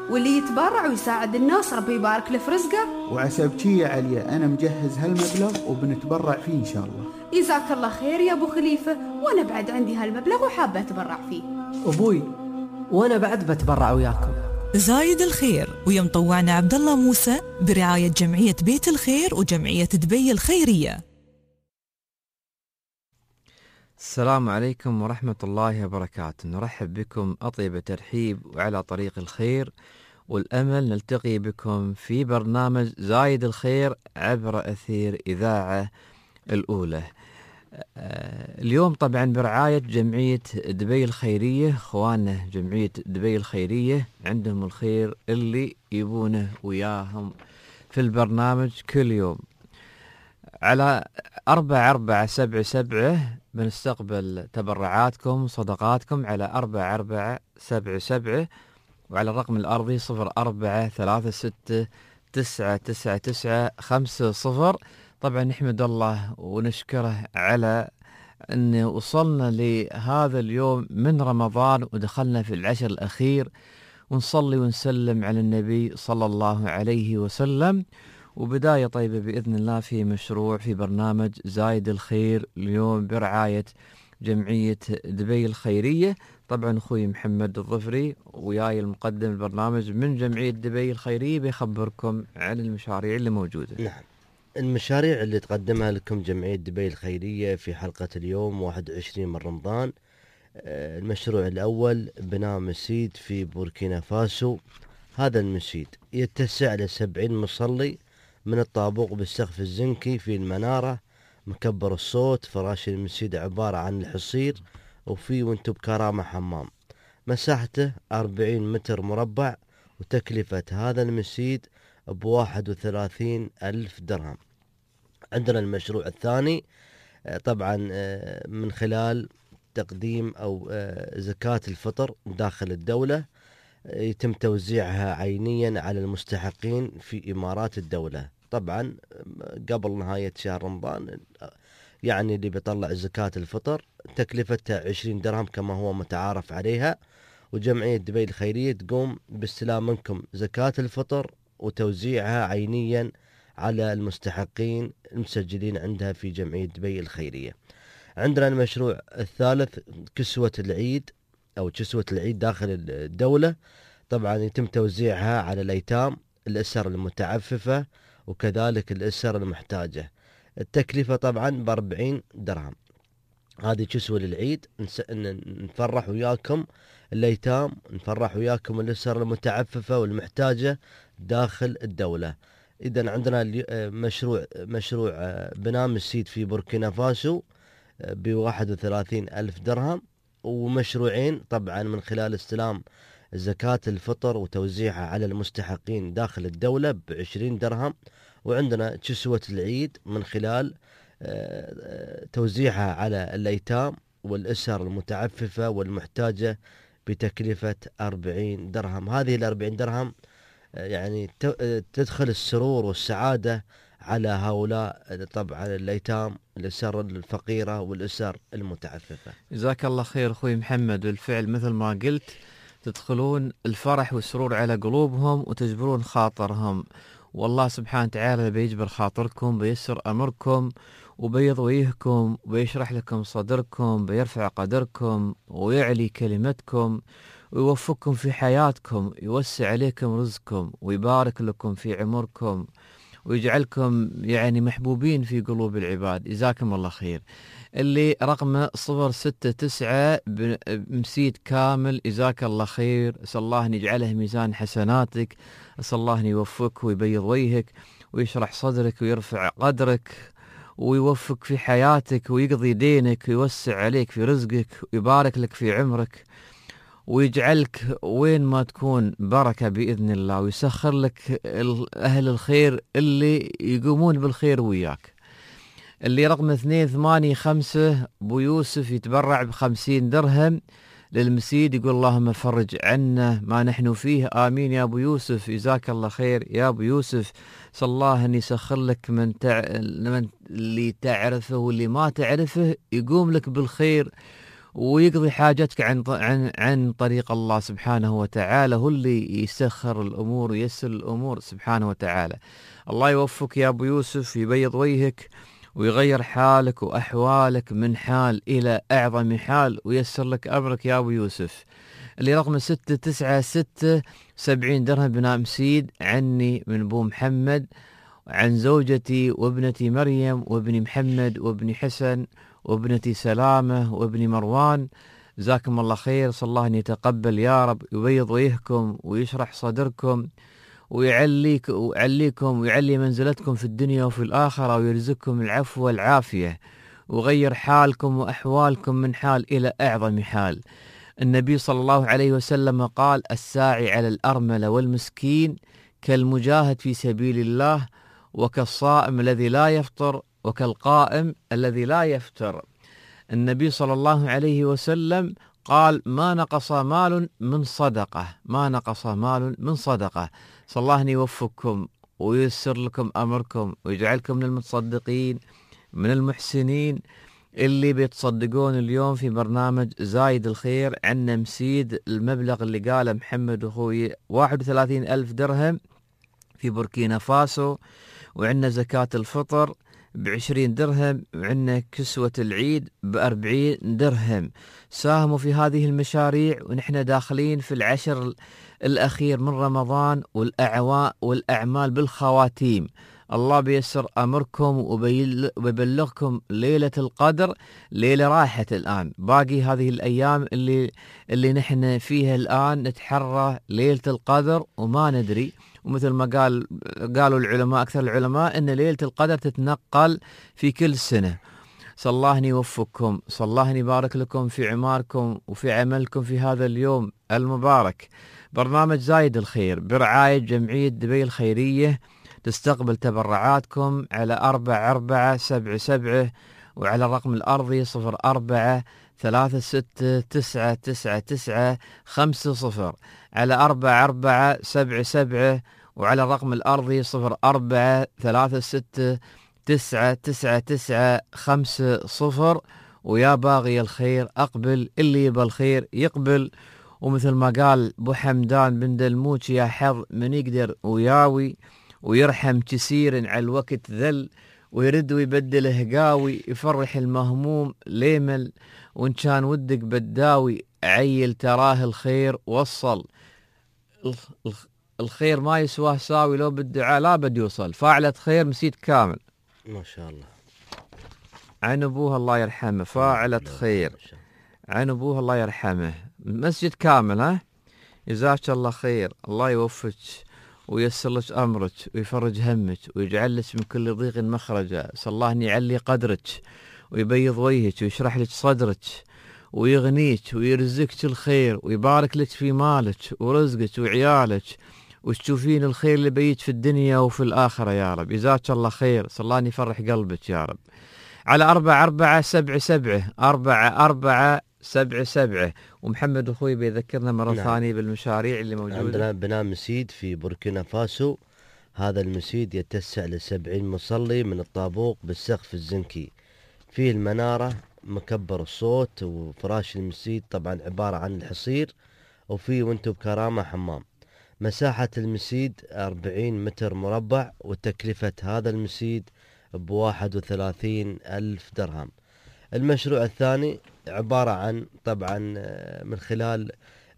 واللي يتبرع ويساعد الناس ربي يبارك له في رزقه. وعسى بشي يا عليا أنا مجهز هالمبلغ وبنتبرع فيه إن شاء الله. جزاك الله خير يا أبو خليفة، وأنا بعد عندي هالمبلغ وحابة أتبرع فيه. أبوي وأنا بعد بتبرع وياكم. زايد الخير ويا مطوعنا عبد الله موسى برعاية جمعية بيت الخير وجمعية دبي الخيرية. السلام عليكم ورحمة الله وبركاته. نرحب بكم أطيب ترحيب وعلى طريق الخير والأمل. نلتقي بكم في برنامج زايد الخير عبر أثير إذاعة الأولى. اليوم طبعا برعاية جمعية دبي الخيرية. اخواننا جمعية دبي الخيرية عندهم الخير اللي يبونه وياهم في البرنامج كل يوم. على 4477 بنستقبل تبرعاتكم وصدقاتكم على 4477 وعلى الرقم الأرضي 0436999950. طبعا نحمد الله ونشكره على أن وصلنا لهذا اليوم من رمضان ودخلنا في العشر الأخير، ونصلي ونسلم على النبي صلى الله عليه وسلم. وبداية طيبة بإذن الله في مشروع في برنامج زايد الخير اليوم برعاية جمعية دبي الخيرية. طبعا أخوي محمد الظفري وياي المقدم البرنامج من جمعية دبي الخيرية بيخبركم عن المشاريع اللي موجودة. نعم، المشاريع اللي تقدمها لكم جمعية دبي الخيرية في حلقة اليوم 21 من رمضان. المشروع الأول بناء مسجد في بوركينا فاسو. هذا المسجد يتسع ل70 مصلي من الطابوق بالسقف الزنكي في المنارة، مكبر الصوت. فراش المسجد عبارة عن الحصير وفي وانتو بكرامة حمام. مساحته 40 متر مربع، وتكلفة هذا المسجد ب31 ألف درهم. عندنا المشروع الثاني طبعا من خلال تقديم أو زكاة الفطر داخل الدولة، يتم توزيعها عينيا على المستحقين في إمارات الدولة. طبعا قبل نهاية شهر رمضان يعني اللي بيطلع زكاة الفطر تكلفتها 20 درهم كما هو متعارف عليها، وجمعية دبي الخيرية تقوم باستلام منكم زكاة الفطر وتوزيعها عينيا على المستحقين المسجلين عندها في جمعية دبي الخيرية. عندنا المشروع الثالث كسوة العيد أو كسوة العيد داخل الدولة. طبعا يتم توزيعها على الأيتام، الأسر المتعففة، وكذلك الأسر المحتاجة. التكلفة طبعا ب40 درهم. هذه كسوة للعيد، نفرح وياكم الأيتام، نفرح وياكم الأسر المتعففة والمحتاجة داخل الدولة. إذن عندنا مشروع بناء مسجد في بوركينا فاسو ب31 ألف درهم، ومشروعين طبعا من خلال استلام زكاة الفطر وتوزيعها على المستحقين داخل الدولة ب20 درهم. وعندنا كسوة العيد من خلال توزيعها على الأيتام والأسر المتعففة والمحتاجة بتكلفة 40 درهم. هذه 40 درهم يعني تدخل السرور والسعادة على هؤلاء طبعا الأيتام، الأسر الفقيرة والأسر المتعففة. جزاك الله خير أخوي محمد. بالفعل مثل ما قلت تدخلون الفرح والسرور على قلوبهم وتجبرون خاطرهم، والله سبحانه وتعالى بيجبر خاطركم، بيسر أمركم وبيضويهكم وبيشرح لكم صدركم، بيرفع قدركم ويعلي كلمتكم ويوفقكم في حياتكم، يوسع عليكم رزقكم ويبارك لكم في عمركم ويجعلكم يعني محبوبين في قلوب العباد. جزاكم الله خير. اللي رقمه 069 مسيد كامل. جزاك الله خير. أسأل الله أن يجعله ميزان حسناتك، أسأل الله أن يوفقك ويبيض وجهك ويشرح صدرك ويرفع قدرك ويوفق في حياتك ويقضي دينك ويوسع عليك في رزقك ويبارك لك في عمرك ويجعلك وين ما تكون بركة بإذن الله، ويسخر لك أهل الخير اللي يقومون بالخير وياك. اللي رقم 285 أبو يوسف يتبرع ب50 درهم للمسيد، يقول اللهم فرج عنا ما نحن فيه، آمين يا أبو يوسف. جزاك الله خير يا أبو يوسف. صلى الله أن يسخر لك من اللي تعرفه واللي ما تعرفه يقوم لك بالخير ويقضي حاجتك عن طريق الله سبحانه وتعالى. هو اللي يسخر الأمور وييسر الأمور سبحانه وتعالى. الله يوفقك يا أبو يوسف، يبيض وجهك ويغير حالك وأحوالك من حال إلى أعظم حال ويسر لك أمرك يا أبو يوسف. اللي رقم 696 70 درهم بناء مسيد عني من أبو محمد، عن زوجتي وابنتي مريم وابني محمد وابني حسن وابنتي سلامة وابني مروان. جزاكم الله خير، صلى الله أن يتقبل يا رب، يبيض وجهكم ويشرح صدركم ويعليكم ويعلي منزلتكم في الدنيا وفي الآخرة، ويرزقكم العفو والعافية، وغير حالكم وأحوالكم من حال إلى أعظم حال. النبي صلى الله عليه وسلم قال: الساعي على الأرملة والمسكين كالمجاهد في سبيل الله، وكالصائم الذي لا يفطر، وكالقائم الذي لا يفتر. النبي صلى الله عليه وسلم قال: ما نقص مال من صدقة، ما نقص مال من صدقة. صلى الله أن يوفقكم وييسر لكم أمركم ويجعلكم من المتصدقين من المحسنين اللي بيتصدقون اليوم في برنامج زايد الخير. عنا مسيد المبلغ اللي قاله محمد أخوي 31,000 درهم في بوركينا فاسو، وعنا زكاة الفطر ب20 درهم، وعنا كسوة العيد ب40 درهم. ساهموا في هذه المشاريع ونحن داخلين في العشر الأخير من رمضان والأعمال بالخواتيم. الله بيسر أمركم وبيبلغكم ليلة القدر. ليلة راحت الآن، باقي هذه الأيام اللي نحن فيها الآن نتحرى ليلة القدر وما ندري. ومثل ما قالوا العلماء، أكثر العلماء، أن ليلة القدر تتنقل في كل سنة. صلى الله أن يوفقكم، صلى الله أن يبارك لكم في عماركم وفي عملكم في هذا اليوم المبارك. برنامج زايد الخير برعاية جمعية دبي الخيرية تستقبل تبرعاتكم على 4477 وعلى الرقم الأرضي 0436999950 على 4477 وعلى الرقم الأرضي 0436999950. ويا باغي الخير أقبل، اللي يبى الخير يقبل. ومثل ما قال أبو حمدان بن دلموش: يا حظ من يقدر وياوي ويرحم كسير على الوقت ذل، ويرد ويبدله قاوي، يفرح المهموم ليمل، وإن كان ودك بداوي عيل تراه الخير وصل. الخير ما يسواه ساوي، لو بالدعاء لا بد يوصل. فاعلة خير مسيد كامل ما شاء الله، عن أبوها الله يرحمه. فاعلة خير عن أبوها الله يرحمه، مسجد كامل. ها، جزاك الله خير، الله يوفقك ويسر لك أمرك ويفرج همك ويجعل لك من كل ضيق مخرجا. صلى الله أن يعلي قدرك ويبيض وجهك ويشرح لك صدرك ويغنيك ويرزقك الخير ويبارك لك في مالك ورزقك وعيالك، وتشوفين الخير اللي بيت في الدنيا وفي الآخرة يا رب. جزاك الله خير، صلى الله أن يفرح قلبك يا رب. على 4477 4477. ومحمد أخوي بيذكرنا مرة ثانية بالمشاريع اللي موجودة. عندنا بناء مسيد في بوركينا فاسو. هذا المسيد يتسع ل70 مصلي من الطابوق بالسقف الزنكي، فيه المنارة، مكبر الصوت، وفراش المسيد طبعا عبارة عن الحصير، وفيه وانتو بكرامة حمام. مساحة المسيد 40 متر مربع، وتكلفة هذا المسيد ب31,000 درهم. المشروع الثاني عبارة عن طبعا من خلال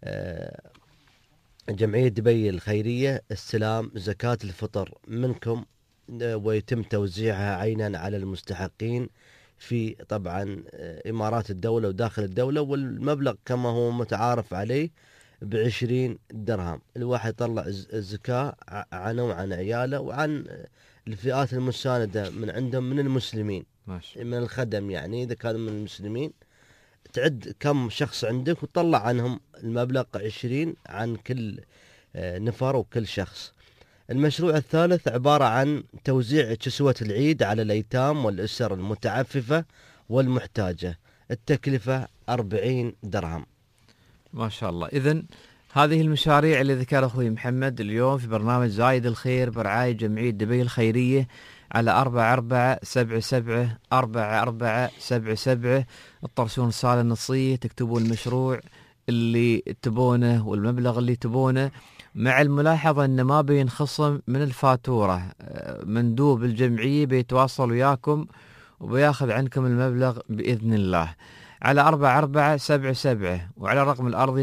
جمعية دبي الخيرية استلام زكاة الفطر منكم، ويتم توزيعها عينا على المستحقين في طبعا إمارات الدولة وداخل الدولة. والمبلغ كما هو متعارف عليه ب20 درهم. الواحد يطلع الزكاة عنه وعن عياله وعن الفئات المساندة من عندهم من المسلمين، ماشي. من الخدم، يعني إذا كانوا من المسلمين تعد كم شخص عندك وتطلع عنهم المبلغ 20 عن كل نفر وكل شخص. المشروع الثالث عبارة عن توزيع كسوة العيد على الأيتام والأسر المتعففة والمحتاجة، التكلفة 40 درهم. ما شاء الله. إذن هذه المشاريع اللي ذكر أخوي محمد اليوم في برنامج زايد الخير برعاية جمعية دبي الخيرية على 4477 تطرشون رسالة نصية، تكتبون المشروع اللي تبونه والمبلغ اللي تبونه، مع الملاحظة أن ما بينخصم من الفاتورة. مندوب الجمعية بيتواصل وياكم وبياخذ عنكم المبلغ بإذن الله على 4477 وعلى الرقم الأرضي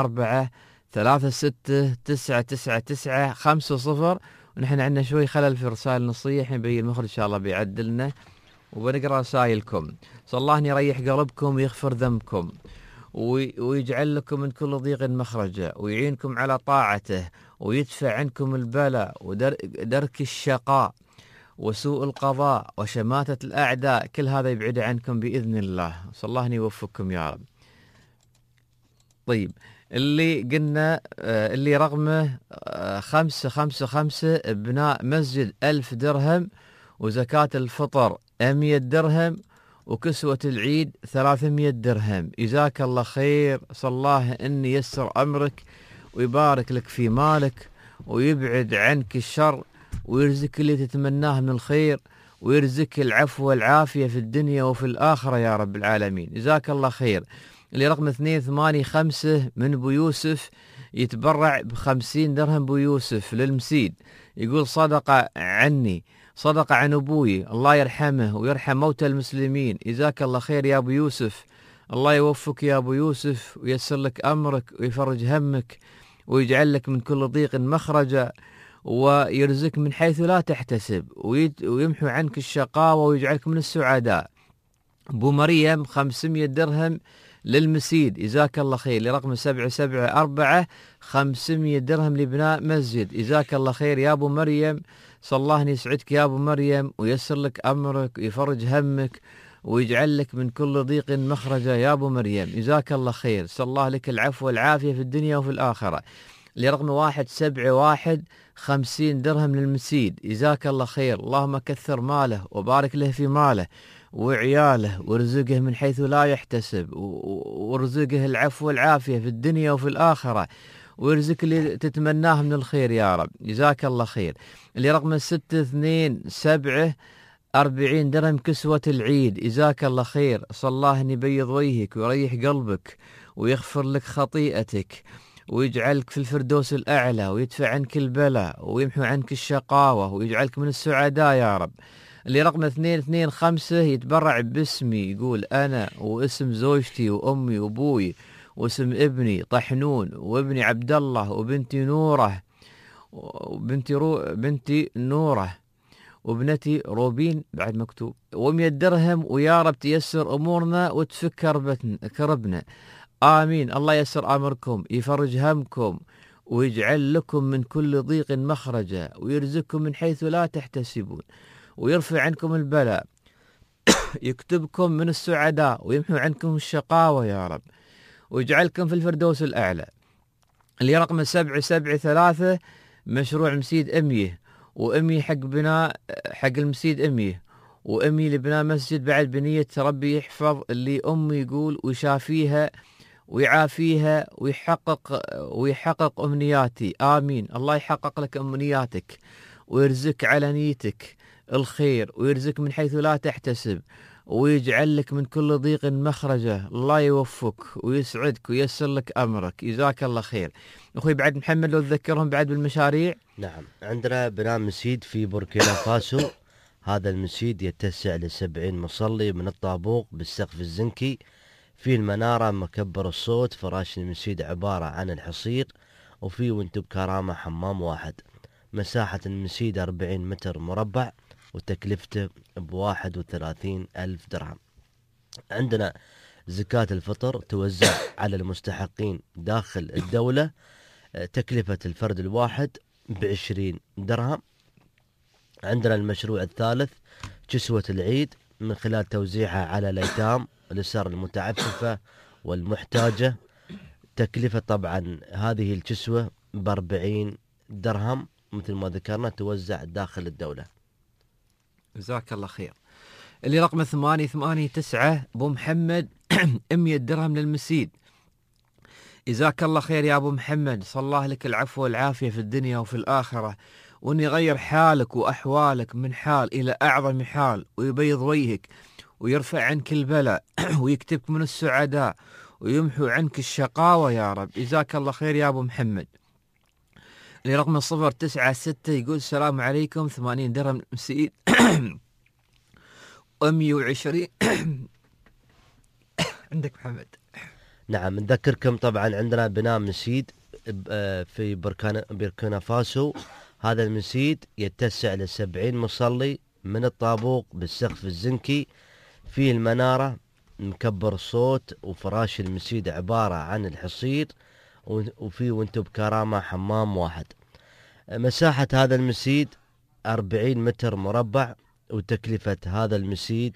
0436999950. ونحن عندنا شوي خلل في رسائل نصية، الحين بيجي المخرج إن شاء الله بيعدلنا وبنقرأ رسائلكم. صلى الله يريح قلبكم ويغفر ذنبكم ويجعل لكم من كل ضيق مخرجا ويعينكم على طاعته ويدفع عنكم البلاء ودرك الشقاء وسوء القضاء وشماتة الأعداء، كل هذا يبعد عنكم بإذن الله. صلى الله يوفقكم يا رب. طيب اللي قلنا اللي رقمه 555 بناء مسجد 1000 درهم وزكاة الفطر 100 درهم وكسوة العيد 300 درهم. جزاك الله خير، صلى الله أن ييسر أمرك ويبارك لك في مالك ويبعد عنك الشر ويرزق اللي تتمناه من الخير ويرزق العفو والعافية في الدنيا وفي الآخرة يا رب العالمين. جزاك الله خير. اللي رقم 285 من بو يوسف يتبرع ب50 درهم بو يوسف للمسيد، يقول صدقة عني، صدقة عن أبوي الله يرحمه ويرحم موتى المسلمين. جزاك الله خير يا أبو يوسف، الله يوفقك يا أبو يوسف ويسر لك أمرك ويفرج همك ويجعل لك من كل ضيق مخرجا ويرزقك من حيث لا تحتسب ويمحو عنك الشقاوة ويجعلك من السعداء. أبو مريم 500 درهم للمسيد. جزاك الله خير. لرقم 774 500 درهم لبناء مسجد. جزاك الله خير يا أبو مريم، صلى الله أن يسعدك يا أبو مريم ويسر لك أمرك ويفرج همك ويجعل لك من كل ضيق مخرجا يا أبو مريم. جزاك الله خير، صلى الله لك العفو والعافية في الدنيا وفي الآخرة. لرقم 171 50 درهم للمسيد. جزاك الله خير، اللهم كثر ماله وبارك له في ماله وعياله ورزقه من حيث لا يحتسب ورزقه العفو والعافية في الدنيا وفي الآخرة ويرزق اللي تتمناه من الخير يا رب. جزاك الله خير. اللي رقم 627 40 درهم كسوة العيد. جزاك الله خير، صلى الله أن يبيض وجهك ويريح قلبك ويغفر لك خطيئتك ويجعلك في الفردوس الأعلى ويدفع عنك البلاء ويمحو عنك الشقاوة ويجعلك من السعداء يا رب. اللي رقم 225 يتبرع باسمي، يقول أنا واسم زوجتي وأمي وأبوي واسم ابني طحنون وابني عبد الله وبنتي نورة بنتي نورة وابنتي روبين بعد مكتوب و100 درهم، ويا رب تيسر أمورنا وتفك كربنا. آمين. الله يسر أمركم يفرج همكم ويجعل لكم من كل ضيق مخرجا ويرزقكم من حيث لا تحتسبون ويرفع عنكم البلاء يكتبكم من السعداء ويمحو عنكم الشقاوة يا رب ويجعلكم في الفردوس الأعلى. اللي رقم 773 مشروع مسيد أميه وأمي حق بناء حق المسيد أميه وأمي لبناء مسجد بعد بنية ربي يحفظ اللي أمي يقول ويشافيها ويعافيها ويحقق أمنياتي. آمين. الله يحقق لك أمنياتك ويرزق على نيتك الخير ويرزق من حيث لا تحتسب ويجعل لك من كل ضيق مخرجه. الله يوفقك ويسعدك وييسر لك أمرك. جزاك الله خير. أخوي بعد محمد لو تذكرهم بعد بالمشاريع. نعم، عندنا بناء مسجد في بوركينا فاسو. هذا المسجد يتسع ل70 مصلي من الطابوق بالسقف الزنكي، في المنارة مكبر الصوت. فراش المسجد عبارة عن الحصير وفي وانتو بكرامة حمام واحد. مساحة المسجد 40 متر مربع وتكلفته ب31,000 درهم. عندنا زكاة الفطر توزع على المستحقين داخل الدولة، تكلفة الفرد الواحد ب20 درهم. عندنا المشروع الثالث كسوة العيد من خلال توزيعها على الأيتام والأسر المتعففة والمحتاجة. تكلفة طبعا هذه الكسوة ب40 درهم مثل ما ذكرنا، توزع داخل الدولة. جزاك الله خير. اللي رقم 889 أبو محمد 100 درهم للمسيد. جزاك الله خير يا أبو محمد، صلى الله لك العفو والعافية في الدنيا وفي الآخرة وأن يغير حالك وأحوالك من حال إلى أعظم حال، ويبيض وجهك ويرفع عنك البلاء ويكتبك من السعداء ويمحو عنك الشقاوة يا رب. جزاك الله خير يا أبو محمد. اللي رقم 096 يقول السلام عليكم، 80 درهم مسيد 120 عندك محمد. نعم، نذكركم طبعا عندنا بناء مسجد في بوركينا فاسو. هذا المسجد يتسع ل70 مصلي من الطابوق بالسقف الزنكي، فيه المنارة مكبر الصوت، وفراش المسجد عبارة عن الحصير، وفيه وانتم بكرامة حمام واحد. مساحة هذا المسجد 40 متر مربع، وتكلفة هذا المسجد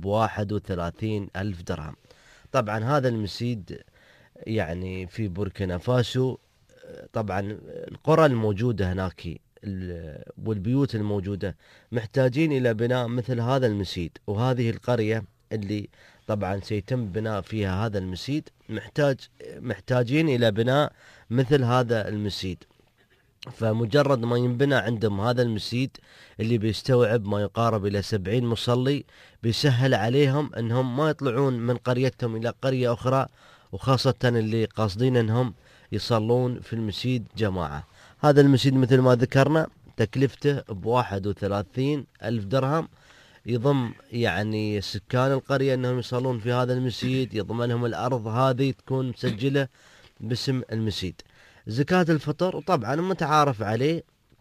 ب31 ألف درهم. طبعا هذا المسجد يعني في بوركينا فاسو. طبعا القرى الموجودة هناك والبيوت الموجودة محتاجين إلى بناء مثل هذا المسجد، وهذه القرية اللي طبعا سيتم بناء فيها هذا المسجد محتاجين إلى بناء مثل هذا المسجد. فمجرد ما ينبنى عندهم هذا المسجد اللي بيستوعب ما يقارب إلى 70 مصلي، بيسهل عليهم أنهم ما يطلعون من قريتهم إلى قرية أخرى، وخاصة اللي قاصدين أنهم يصلون في المسجد جماعة. هذا المسجد مثل ما ذكرنا تكلفته ب31 ألف درهم، يضم يعني سكان القرية أنهم يصلون في هذا المسجد، يضمن لهم الأرض هذه تكون مسجلة باسم المسجد. زكاة الفطر طبعا متعارف عليه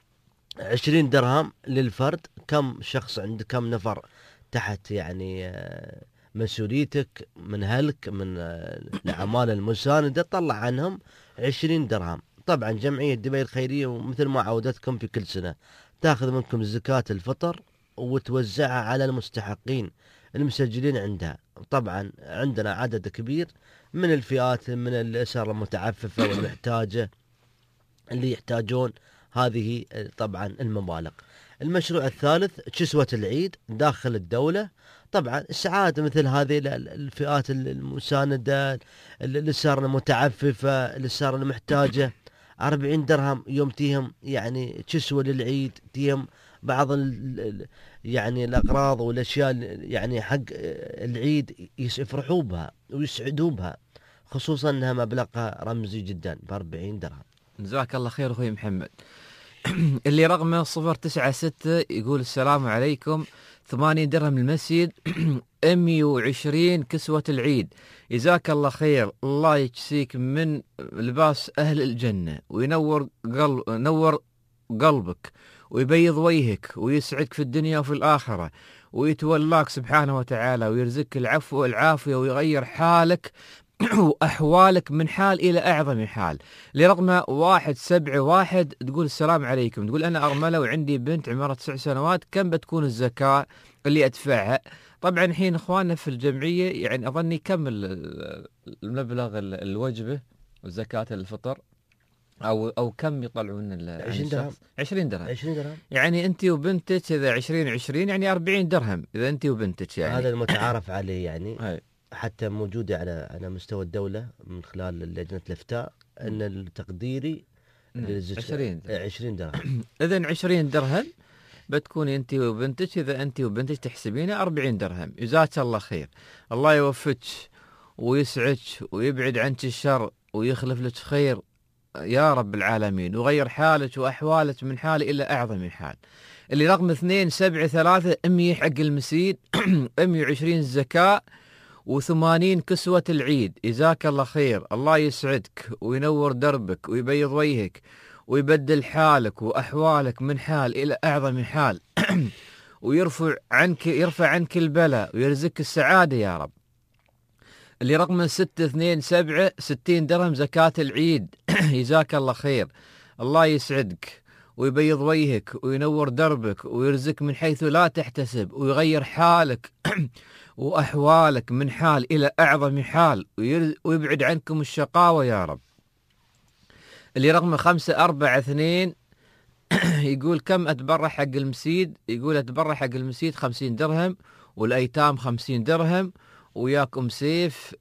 20 درهم للفرد. كم شخص عندك، كم نفر تحت يعني مسؤوليتك من هلك من الأعمال المساندة، طلع عنهم 20 درهم. طبعا جمعية دبي الخيرية ومثل ما عودتكم في كل سنة تاخذ منكم زكاة الفطر وتوزعها على المستحقين المسجلين عندها. طبعا عندنا عدد كبير من الفئات، من الأسر المتعففة والمحتاجة اللي يحتاجون هذه طبعا المبالغ. المشروع الثالث كسوة العيد داخل الدولة. طبعا السعادة مثل هذه الفئات المساندة، الأسر المتعففة، الأسر المحتاجة، 40 درهم يوم تيهم يعني كسوة للعيد، تيهم بعض يعني الأغراض والأشياء يعني حق العيد يفرحوا بها ويسعدوا بها، خصوصا أنها مبلغها رمزي جدا ب40 درهم. جزاك الله خير أخوي محمد. اللي رقمه 096 يقول السلام عليكم، 80 درهم المسجد 120 كسوة العيد. جزاك الله خير، الله يجزيك من لباس أهل الجنة، وينور قلبك ويبيض وجهك ويسعدك في الدنيا وفي الآخرة، ويتولاك سبحانه وتعالى ويرزقك العفو والعافية ويغير حالك وأحوالك من حال إلى أعظم حال. لرقم 171 تقول السلام عليكم، تقول أنا أرملة وعندي بنت عمرها 9 سنوات، كم بتكون الزكاة اللي أدفعها؟ طبعا الحين إخواننا في الجمعية يعني أظني كم المبلغ الوجبة وزكاة الفطر أو كم يطلعون 20 درهم. 20 درهم. 20 درهم يعني أنت وبنتك إذا 20 يعني 40 درهم إذا أنت وبنتك يعني. هذا المتعارف عليه يعني. هاي. حتى موجودة على مستوى الدولة من خلال لجنة الإفتاء أن التقديري 20 درهم. إذن 20 درهم بتكون أنت وبنتك، إذا أنت وبنتك تحسبينها 40 درهم. جزاك الله خير، الله يوفقك ويسعدك ويبعد عنك الشر ويخلف لك خير يا رب العالمين، وغير حالك وأحوالك من حال إلى أعظم حال. اللي رقم 273 100 حق المسيد 120 الزكاة و80 كسوة العيد. جزاك الله خير، الله يسعدك وينور دربك ويبيض وجهك ويبدل حالك وأحوالك من حال إلى أعظم حال ويرفع عنك البلاء ويرزقك السعادة يا رب. اللي رقم 627 60 درهم زكاة العيد. جزاك الله خير، الله يسعدك ويبيض وجهك وينور دربك ويرزقك من حيث لا تحتسب ويغير حالك وأحوالك من حال إلى أعظم حال ويبعد عنكم الشقاوة يا رب. اللي رقم 542 يقول كم أتبرع حق المسيد؟ يقول أتبرع حق المسيد 50 درهم والأيتام 50 درهم، وياك أم سيف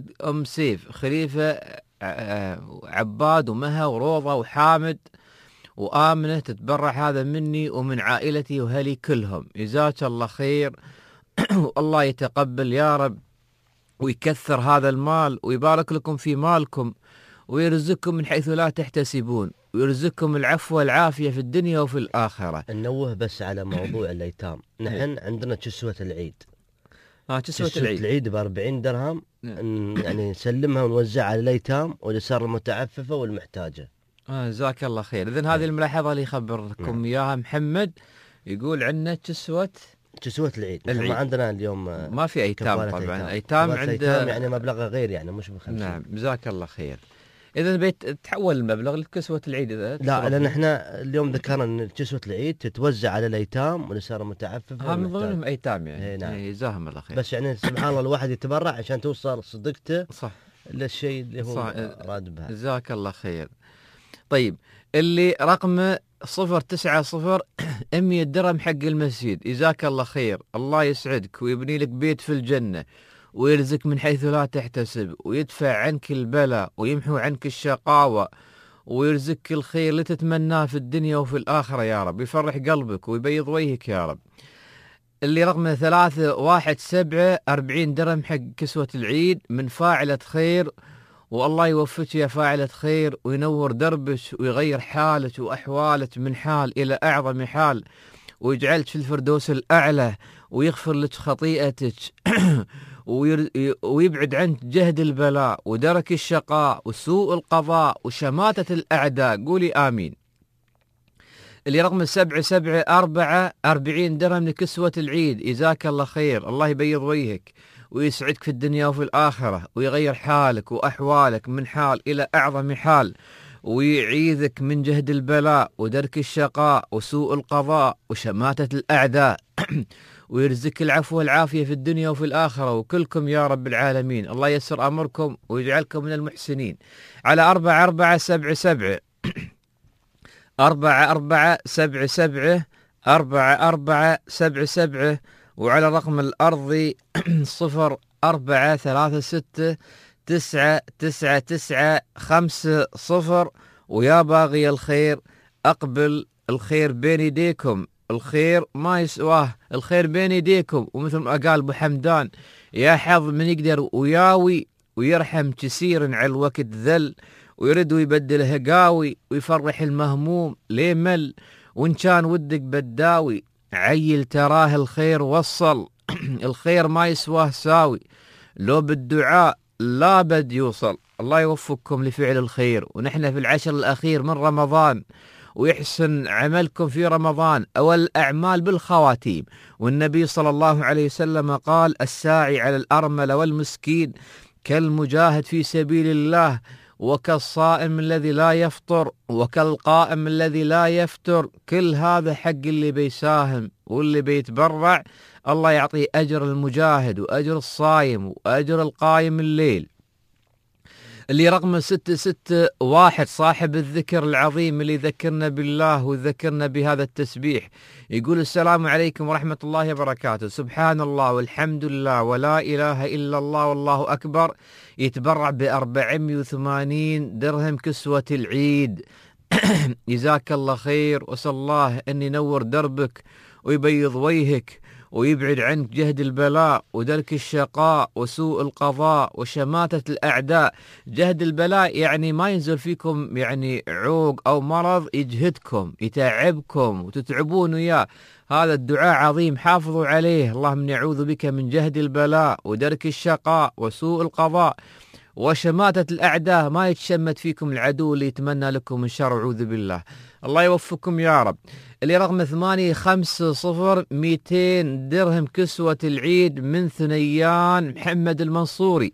خليفة عباد ومها وروضة وحامد وآمنة تتبرع هذا مني ومن عائلتي وهلي كلهم. جزاك الله خير والله يتقبل يا رب ويكثر هذا المال ويبارك لكم في مالكم ويرزقكم من حيث لا تحتسبون ويرزقكم العفو والعافية في الدنيا وفي الآخرة. ننوه بس على موضوع الأيتام. نحن عندنا كسوة العيد. كسوة العيد ب40 درهم يعني نسلمها ونوزعها على الأيتام والأسر المتعففة والمحتاجة. جزاك الله خير. إذن هذه الملاحظة اللي يخبركم إياها محمد، يقول عندنا كسوة العيد. ما عندنا اليوم ما في أيتام طبعا. أيتام يعني مبلغ غير يعني مش ب50. نعم جزاك الله خير. إذا بيت تحول المبلغ لكسوة العيد. لا لأن احنا اليوم ذكرنا أن كسوة العيد تتوزع على الأيتام والأسر المتعففة. من ضمنهم أيتام يعني. نعم. جزاهم الله خير. بس يعني سبحان الله الواحد يتبرع عشان توصل صدقته صح للشيء اللي هو راد بها. جزاك الله خير. طيب اللي رقمه 090 100 درهم حق المسجد، جزاك الله خير. الله يسعدك ويبني لك بيت في الجنة ويرزق من حيث لا تحتسب ويدفع عنك البلاء ويمحو عنك الشقاوة ويرزقك الخير اللي تتمناه في الدنيا وفي الآخرة يا رب. يفرح قلبك ويبيض وجهك يا رب. اللي رقمه 317 40 درهم حق كسوة العيد من فاعلة خير، والله يوفقك يا فاعلة خير وينور دربك ويغير حالك وأحوالك من حال إلى أعظم حال ويجعلك في الفردوس الأعلى ويغفر لك خطيئتك ويبعد عنك جهد البلاء ودرك الشقاء وسوء القضاء وشماتة الأعداء. قولي آمين. اللي رقم 774 40 درهم لكسوة العيد، جزاك الله خير. الله يبيض وجهك ويسعدك في الدنيا وفي الآخرة ويغير حالك وأحوالك من حال إلى أعظم حال ويعيذك من جهد البلاء ودرك الشقاء وسوء القضاء وشماتة الأعداء ويرزق العفو والعافية في الدنيا وفي الآخرة وكلكم يا رب العالمين. الله يسر أمركم ويجعلكم من المحسنين. على 4477 4477 4477 وعلى رقم الأرضي 0436 999 50. ويا باغي الخير أقبل الخير بين يديكم، الخير ما يسواه، الخير بين يديكم. ومثل ما قال أبو حمدان يا حظ من يقدر وياوي ويرحم كثير على الوقت ذل ويرد ويبدله قاوي ويفرح المهموم ليه مل وإن كان ودك بداوي عيل تراه الخير وصل الخير ما يسواه ساوي لو بالدعاء لا بد يوصل. الله يوفقكم لفعل الخير ونحن في العشر الأخير من رمضان ويحسن عملكم في رمضان أو الأعمال بالخواتيم. والنبي صلى الله عليه وسلم قال الساعي على الأرمل والمسكين كالمجاهد في سبيل الله وكالصائم الذي لا يفطر وكالقائم الذي لا يفتر. كل هذا حق اللي بيساهم واللي بيتبرع الله يعطيه أجر المجاهد وأجر الصايم وأجر القائم الليل. اللي رقم 661 صاحب الذكر العظيم اللي ذكرنا بالله وذكرنا بهذا التسبيح، يقول السلام عليكم ورحمة الله وبركاته، سبحان الله والحمد لله ولا إله إلا الله والله أكبر. يتبرع ب480 درهم كسوة العيد. جزاك الله خير وأسأل الله أن ينور دربك ويبيض وجهك ويبعد عنك جهد البلاء ودرك الشقاء وسوء القضاء وشماتة الأعداء. جهد البلاء يعني ما ينزل فيكم يعني عوق أو مرض يجهدكم يتعبكم وتتعبون وياه. هذا الدعاء عظيم حافظوا عليه. اللهم نعوذ بك من جهد البلاء ودرك الشقاء وسوء القضاء وشماتة الأعداء. ما يتشمت فيكم العدو اللي يتمنى لكم الشر أعوذ بالله. الله يوفقكم يا رب. اللي رقم 850 200 درهم كسوة العيد من ثنيان محمد المنصوري.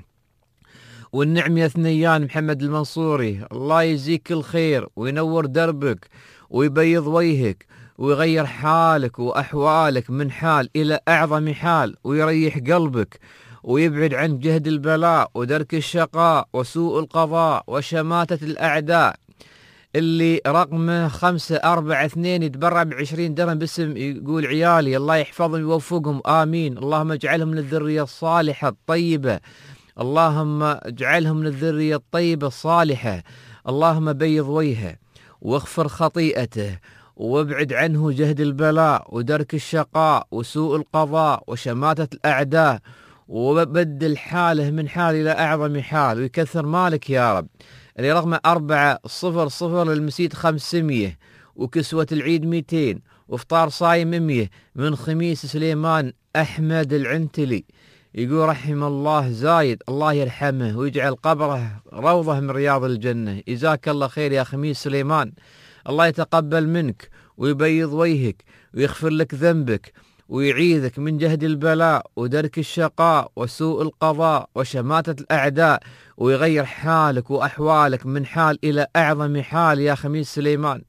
والنعم يا ثنيان محمد المنصوري، الله يجزيك الخير وينور دربك ويبيض وجهك ويغير حالك وأحوالك من حال إلى أعظم حال ويريح قلبك ويبعد عن جهد البلاء ودرك الشقاء وسوء القضاء وشماتة الأعداء. اللي رقمه 542 يتبرع ب20 درهم باسم يقول عيالي الله يحفظهم ويوفقهم آمين. اللهم اجعلهم من الذرية الصالحة الطيبة، اللهم اجعلهم من الذرية الطيبة الصالحة، اللهم بيض وجهه واغفر خطيئته، وابعد عنه جهد البلاء ودرك الشقاء وسوء القضاء وشماتة الأعداء، وبدل حاله من حال إلى أعظم حال، ويكثر مالك يا رب. اللي رقم 400 للمسيد 500، وكسوة العيد 200، وافطار صايم 100 من خميس سليمان أحمد العنتلي. يقول رحم الله زايد، الله يرحمه ويجعل قبره روضة من رياض الجنة. جزاك الله خير يا خميس سليمان، الله يتقبل منك ويبيض وجهك ويغفر لك ذنبك ويعيذك من جهد البلاء ودرك الشقاء وسوء القضاء وشماتة الأعداء، ويغير حالك وأحوالك من حال إلى أعظم حال يا خميس سليمان.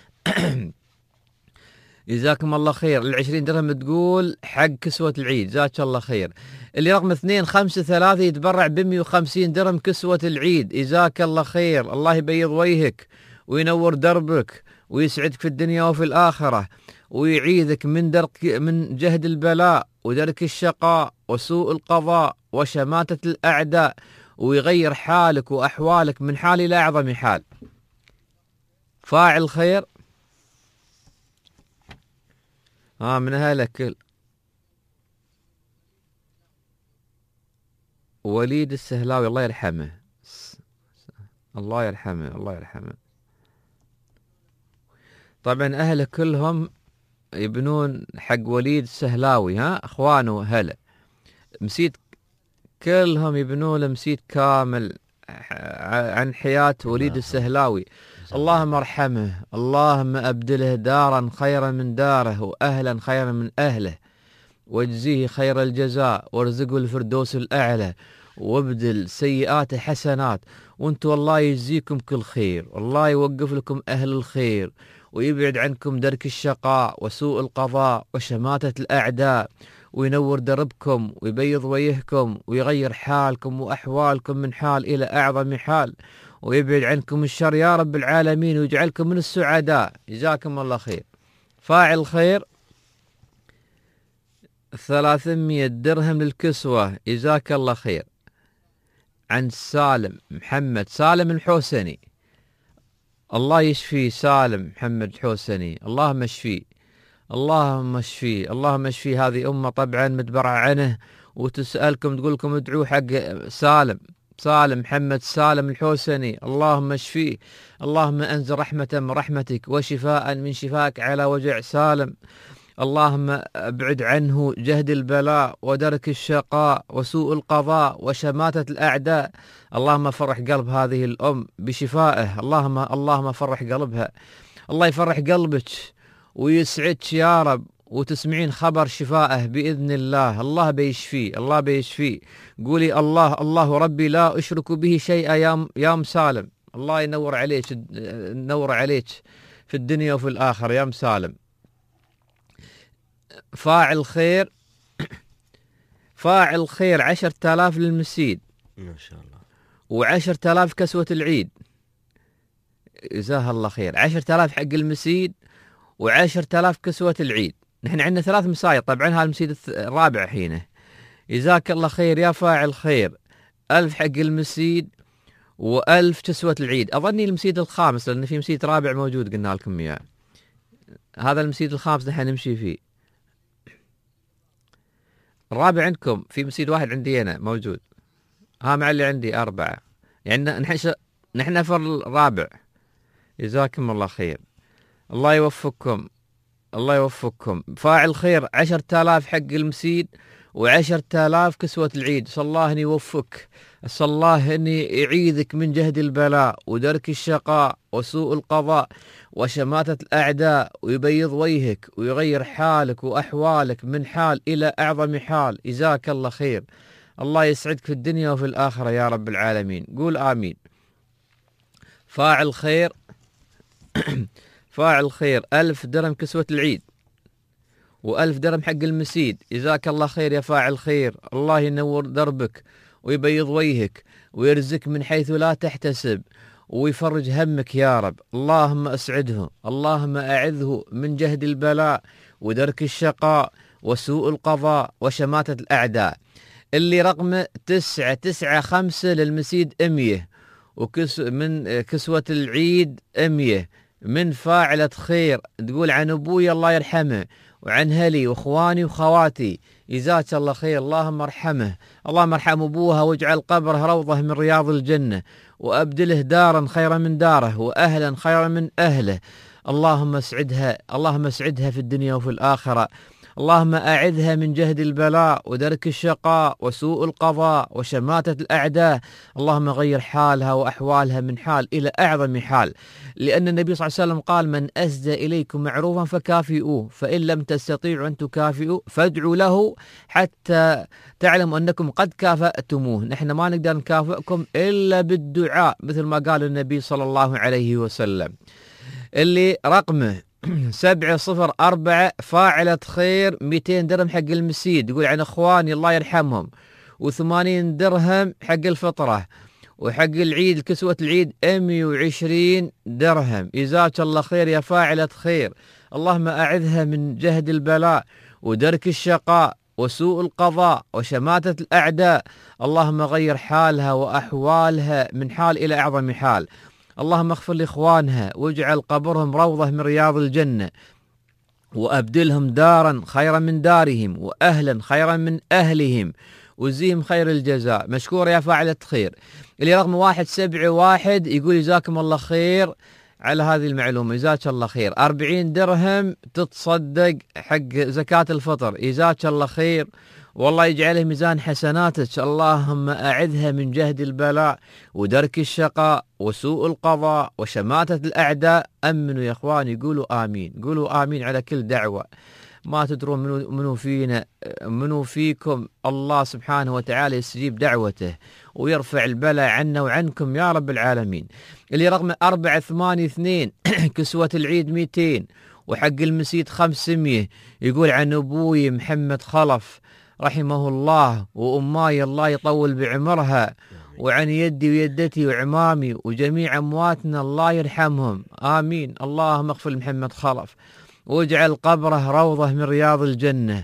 جزاكم الله خير. 20 درهم تقول حق كسوة العيد، جزاك الله خير. اللي رقم 253 يتبرع ب150 درهم كسوة العيد، جزاك الله خير. الله يبيض وجهك وينور دربك ويسعدك في الدنيا وفي الآخرة، ويعيذك من جهد البلاء ودرك الشقاء وسوء القضاء وشماتة الأعداء، ويغير حالك وأحوالك من حال إلى أعظم حال. فاعل خير من أهلك وليد السهلاوي، الله يرحمه، الله يرحمه، الله يرحمه. طبعا أهله كلهم يبنون حق وليد السهلاوي، أخوانه هلا مسيد كلهم يبنون مسيد كامل عن حياة وليد السهلاوي. اللهم ارحمه، اللهم أبدله دارا خيرا من داره وأهلا خيرا من أهله، واجزيه خير الجزاء وارزقه الفردوس الأعلى، وابدل سيئاته حسنات. وانتم الله يجزيكم كل خير، والله يوقف لكم أهل الخير، ويبعد عنكم درك الشقاء وسوء القضاء وشماتة الأعداء، وينور دربكم ويبيض وجهكم ويغير حالكم وأحوالكم من حال إلى أعظم حال، ويبعد عنكم الشر يا رب العالمين، ويجعلكم من السعداء. جزاكم الله خير. فاعل خير 300 درهم للكسوة، جزاك الله خير. عن سالم محمد سالم الحوسني، الله يشفي سالم محمد الحوسني، اللهم اشفيه، اللهم اشفيه، اللهم اشفيه. هذه أمة طبعا متبرع عنه وتسألكم تقول لكم ادعوا حق سالم محمد سالم الحوسني، اللهم اشفيه، اللهم انزل رحمة من رحمتك وشفاء من شفاك على وجع سالم، اللهم ابعد عنه جهد البلاء ودرك الشقاء وسوء القضاء وشماتة الأعداء. اللهم فرح قلب هذه الأم بشفائه، اللهم فرح قلبها، الله يفرح قلبك ويسعدك يا رب، وتسمعين خبر شفائه بإذن الله. الله بيشفيه، الله بيشفيه. قولي الله ربي لا أشرك به شيئا يا أم سالم. الله ينور عليك في الدنيا وفي الآخرة يا أم سالم. فاعل خير 10,000 للمسيد ما شاء الله، و10,000 كسوة العيد، جزاها الله خير. 10,000 حق المسيد و10,000 كسوة العيد. نحن عندنا 3 مسايد طبعا، هذا المسيد الرابع حينه. جزاك الله خير يا فاعل خير. 1000 حق المسيد و1000 كسوة العيد. أظني المسيد الخامس، لأن في مسيد رابع موجود قلنا لكم إياه. هذا المسيد الخامس نحن نمشي فيه. الرابع عندكم في مسيد واحد عندي أنا موجود، مع اللي عندي 4، يعني نحن في الرابع. جزاكم الله خير، الله يوفقكم، الله يوفقكم. فاعل خير 10,000 حق المسيد و10,000 كسوة العيد. صلى الله أن يوفقك، صلى الله أن يعيذك من جهد البلاء ودرك الشقاء وسوء القضاء وشماتة الأعداء، ويبيض وجهك ويغير حالك وأحوالك من حال إلى أعظم حال. جزاك الله خير، الله يسعدك في الدنيا وفي الآخرة يا رب العالمين. قول آمين. فاعل خير فاعل خير 1000 درهم كسوة العيد و1000 درهم حق المسيد. جزاك الله خير يا فاعل خير، الله ينور دربك ويبيض وجهك ويرزقك من حيث لا تحتسب ويفرج همك يا رب. اللهم أسعده، اللهم أعذه من جهد البلاء ودرك الشقاء وسوء القضاء وشماتة الأعداء. اللي رقم 995 للمسيد 100 من كسوة العيد 100. من فاعلة خير تقول عن أبوي الله يرحمه وعن هلي وإخواني وخواتي جزاك الله خير، اللهم ارحمه، اللهم ارحم أبوها واجعل قبره روضة من رياض الجنة، وأبدله دارا خيرا من داره وأهلا خيرا من أهله. اللهم اسعدها، اللهم اسعدها في الدنيا وفي الآخرة. اللهم أعذها من جهد البلاء ودرك الشقاء وسوء القضاء وشماتة الأعداء. اللهم غير حالها وأحوالها من حال إلى أعظم حال، لأن النبي صلى الله عليه وسلم قال: من أسدى إليكم معروفا فكافئوه، فإن لم تستطيعوا أن تكافئوا فادعوا له حتى تعلموا أنكم قد كافأتموه. نحن ما نقدر نكافئكم إلا بالدعاء، مثل ما قال النبي صلى الله عليه وسلم. اللي رقمه 704 فاعلة خير 200 درهم حق المسيد، يقول عن اخواني الله يرحمهم، و80 درهم حق الفطرة، وحق العيد كسوة العيد 120 درهم. جزاك الله خير يا فاعلة خير. اللهم أعذها من جهد البلاء ودرك الشقاء وسوء القضاء وشماتة الأعداء. اللهم غير حالها وأحوالها من حال إلى أعظم حال. اللهم اغفر لإخوانها واجعل قبرهم روضة من رياض الجنة، وأبدلهم دارا خيرا من دارهم وأهلا خيرا من أهلهم، وزيهم خير الجزاء. مشكور يا فاعلة خير. اللي رقم 171 يقول جزاكم الله خير على هذه المعلومة، جزاك الله خير. 40 درهم تتصدق حق زكاة الفطر، جزاك الله خير، والله يجعله ميزان حسناتك. اللهم أعذها من جهد البلاء ودرك الشقاء وسوء القضاء وشماتة الأعداء. أمنوا يا إخواني، قولوا آمين، قولوا آمين على كل دعوة. ما تدرون منو فينا منو فيكم الله سبحانه وتعالى يستجيب دعوته ويرفع البلاء عنا وعنكم يا رب العالمين. اللي رقم 482 كسوة العيد 200 وحق المسيد 500، يقول عن أبوي محمد خلف رحمه الله وأماي الله يطول بعمرها، وعن يدي ويدتي وعمامي وجميع أمواتنا الله يرحمهم، آمين. اللهم اغفر محمد خلف واجعل قبره روضة من رياض الجنة،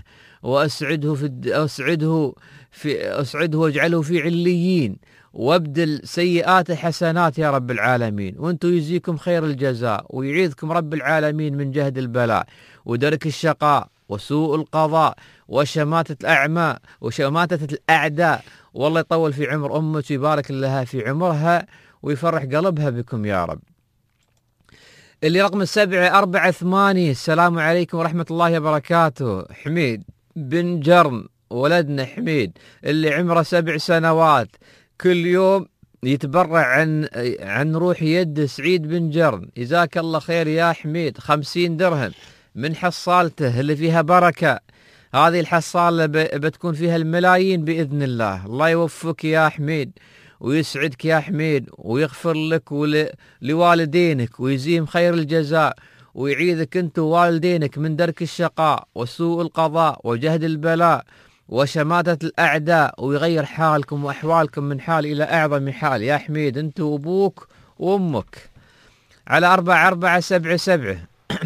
أسعده واجعله في عليين، وابدل سيئات حسنات يا رب العالمين، وانتو يجزيكم خير الجزاء ويعيذكم رب العالمين من جهد البلاء ودرك الشقاء وسوء القضاء وشماتة الأعمى وشماتة الأعداء. والله يطول في عمر أمك ويبارك لها في عمرها ويفرح قلبها بكم يا رب. اللي رقم 748 السلام عليكم ورحمة الله وبركاته. حميد بن جرن ولدنا حميد اللي عمره 7 سنوات، كل يوم يتبرع عن روح يد سعيد بن جرن. جزاك الله خير يا حميد، 50 درهم من حصالته اللي فيها بركة. هذه الحصالة بتكون فيها الملايين بإذن الله. الله يوفقك يا حميد ويسعدك يا حميد ويغفر لك ولوالدينك ويزيم خير الجزاء، ويعيذك انت ووالدينك من درك الشقاء وسوء القضاء وجهد البلاء وشماتة الأعداء، ويغير حالكم وأحوالكم من حال إلى أعظم حال يا حميد، انت وأبوك وأمك. على 4477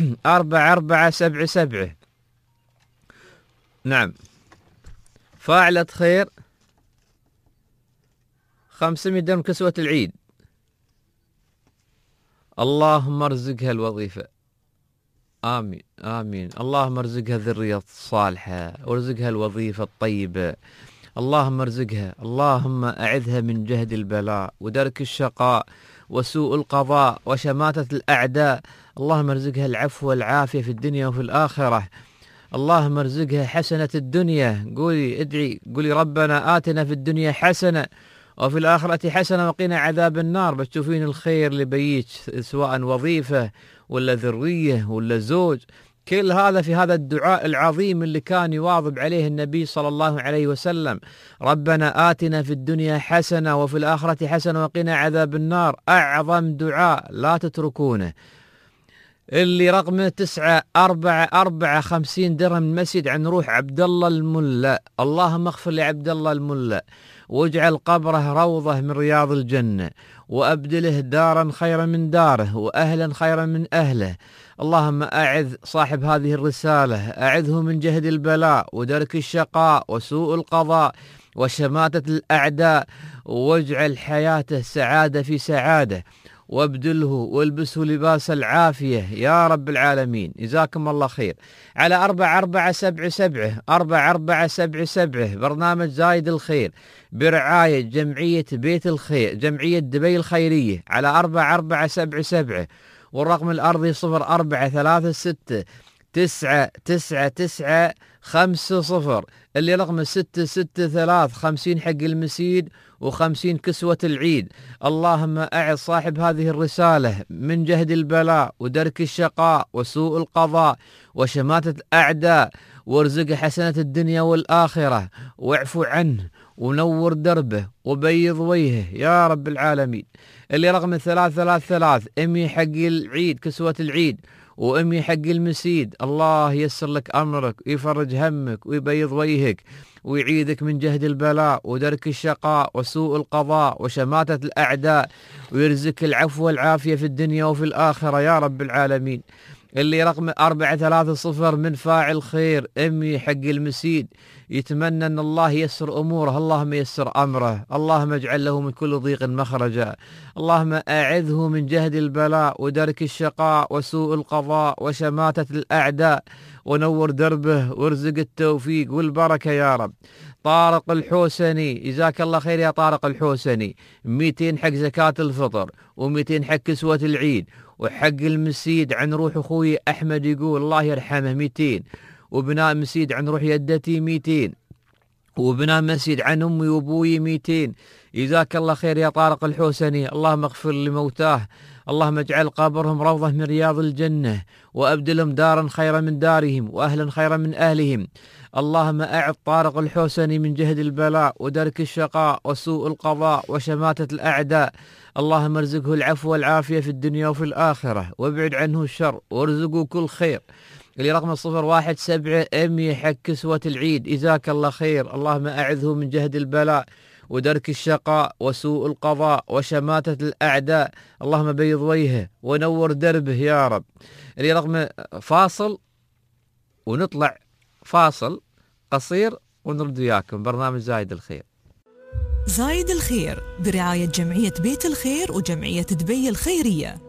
4477 نعم فاعلة خير 500 درهم كسوة العيد. اللهم ارزقها الوظيفة، آمين آمين. اللهم ارزقها الذرية الصالحة وارزقها الوظيفة الطيبة. اللهم ارزقها، اللهم أعذها من جهد البلاء ودرك الشقاء وسوء القضاء وشماتة الأعداء. اللهم ارزقها العفو والعافية في الدنيا وفي الآخرة. اللهم ارزقها حسنة الدنيا. قولي ادعي، قولي ربنا آتنا في الدنيا حسنة وفي الآخرة حسنة وقنا عذاب النار. بتشوفين الخير اللي بيك، سواء وظيفة ولا ذرية ولا زوج. كل هذا في هذا الدعاء العظيم اللي كان يواظب عليه النبي صلى الله عليه وسلم: ربنا آتنا في الدنيا حسنة وفي الآخرة حسنة وقنا عذاب النار. أعظم دعاء لا تتركونه. اللي رقمه 944 50 درهم من مسجد عن روح عبد الله الملا. اللهم اغفر لعبد الله الملا واجعل قبره روضة من رياض الجنة، وأبدله دارا خيرا من داره وأهلا خيرا من أهله. اللهم أعذ صاحب هذه الرسالة، أعذه من جهد البلاء ودرك الشقاء وسوء القضاء وشماتة الأعداء، واجعل حياته سعادة في سعادة، وابدله والبسه لباس العافية يا رب العالمين. جزاكم الله خير. على 4477 4477 برنامج زايد الخير برعاية جمعية بيت الخير، جمعية دبي الخيرية، على 4477، والرقم الأرضي 0436 99950، اللي رقم 663 50 حق المسيد و50 كسوة العيد. اللهم أعد صاحب هذه الرسالة من جهد البلاء ودرك الشقاء وسوء القضاء وشماتة الأعداء، وارزق حسنة الدنيا والآخرة، واعفو عنه ونور دربه وبيض وجهه يا رب العالمين. اللي رقم 333 أمي حق العيد كسوة العيد وأمي حق المسيد. الله ييسر لك أمرك ويفرج همك ويبيض وجهك ويعيدك من جهد البلاء ودرك الشقاء وسوء القضاء وشماتة الأعداء، ويرزق العفو والعافية في الدنيا وفي الآخرة يا رب العالمين. اللي رقم 430 من فاعل خير أمي حق المسيد، يتمنى أن الله ييسر أموره. اللهم ييسر أمره، اللهم اجعل له من كل ضيق مخرجا، اللهم أعذه من جهد البلاء ودرك الشقاء وسوء القضاء وشماتة الأعداء، ونور دربه وارزق التوفيق والبركة يا رب. طارق الحوسني، جزاك الله خير يا طارق الحوسني، 200 حق زكاة الفطر و200 حق كسوة العيد وحق المسيد عن روح أخوي أحمد، يقول الله يرحمه 200، وبناء مسيد عن روح يدتي 200، وبناء مسيد عن أمي وأبوي 200. جزاك الله خير يا طارق الحوسني. اللهم اغفر لموتاه، اللهم اجعل قبرهم روضة من رياض الجنة، وأبدلهم دارا خيرا من دارهم وأهلا خيرا من أهلهم. اللهم أعد طارق الحوسني من جهد البلاء ودرك الشقاء وسوء القضاء وشماتة الأعداء. اللهم ارزقه العفو والعافية في الدنيا وفي الآخرة، وابعد عنه الشر وارزقه كل خير. اللي رقم 017 أمي حق كسوة العيد، جزاك الله خير. اللهم أعذه من جهد البلاء ودرك الشقاء وسوء القضاء وشماتة الأعداء، اللهم بيض وجهه ونور دربه يا رب. اللي رقم فاصل، ونطلع فاصل قصير ونرد وياكم برنامج زايد الخير. زايد الخير برعاية جمعية بيت الخير وجمعية دبي الخيرية.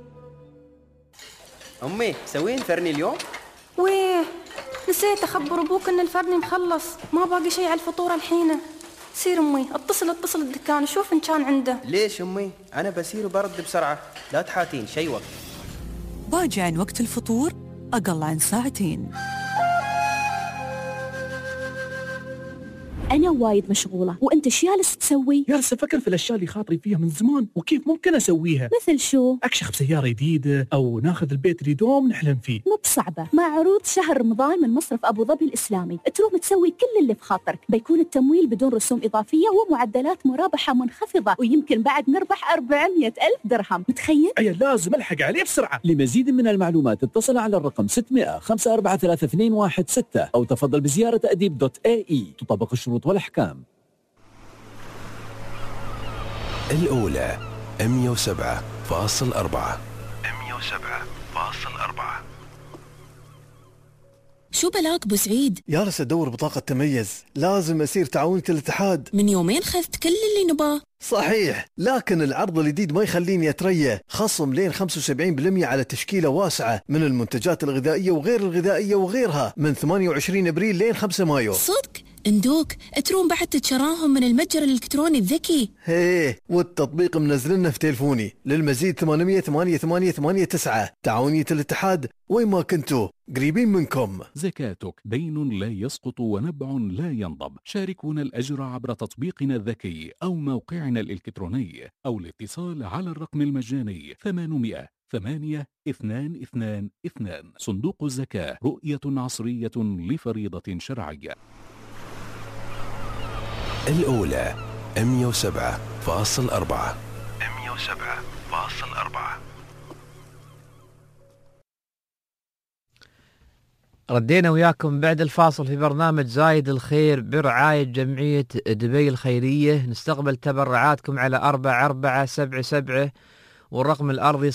أمي سوين فرني اليوم؟ ويه، نسيت أخبر أبوك إن الفرن مخلص، ما باقي شيء على الفطور الحين. سير أمي، اتصل الدكان وشوف إن كان عنده. ليش أمي؟ أنا بسير وبرد بسرعة، لا تحاتين شي وقت. باجي عن وقت الفطور أقل عن ساعتين. أنا وايد مشغولة، وأنت إيش جالس تسوي؟ جالس أفكر في الأشياء اللي خاطري فيها من زمان وكيف ممكن أسويها. مثل شو؟ أكشخ بسيارة جديدة أو ناخذ البيت اللي دوم نحلم فيه. مو بصعبة، مع عروض شهر رمضان من مصرف أبو ظبي الإسلامي تروم تسوي كل اللي بخاطرك. بيكون التمويل بدون رسوم إضافية ومعدلات مرابحة منخفضة، ويمكن بعد نربح 400,000 درهم. متخيل؟ أي لازم ألحق عليه بسرعة. لمزيد من المعلومات اتصل على الرقم 600-543-216 أو تفضل بزيارة أديب.ae. تطبق الشروط والأحكام. الأولى 107.4. شو بلاك ابو سعيد؟ جالس ادور بطاقة تميز، لازم اسير تعاونية الاتحاد. من يومين خذت كل اللي نباه. صحيح، لكن العرض الجديد ما يخليني اتريى، خصم لين 75% على تشكيلة واسعة من المنتجات الغذائية وغير الغذائية وغيرها من 28 ابريل لين 5 مايو. صدق؟ اندوك تروم بعد تتشراهم من المتجر الالكتروني الذكي. هيه، والتطبيق منزلنا في تلفوني. للمزيد 800-8889. تعاونية الاتحاد، وين ما كنتوا قريبين منكم. زكاتك دين لا يسقط ونبع لا ينضب. شاركونا الأجر عبر تطبيقنا الذكي أو موقعنا الإلكتروني أو الاتصال على الرقم المجاني 800-8-222. صندوق الزكاة، رؤية عصرية لفريضة شرعية. الأولى 107.4. ردينا وياكم بعد الفاصل في برنامج زايد الخير برعاية جمعية دبي الخيرية. نستقبل تبرعاتكم على 4477 والرقم الأرضي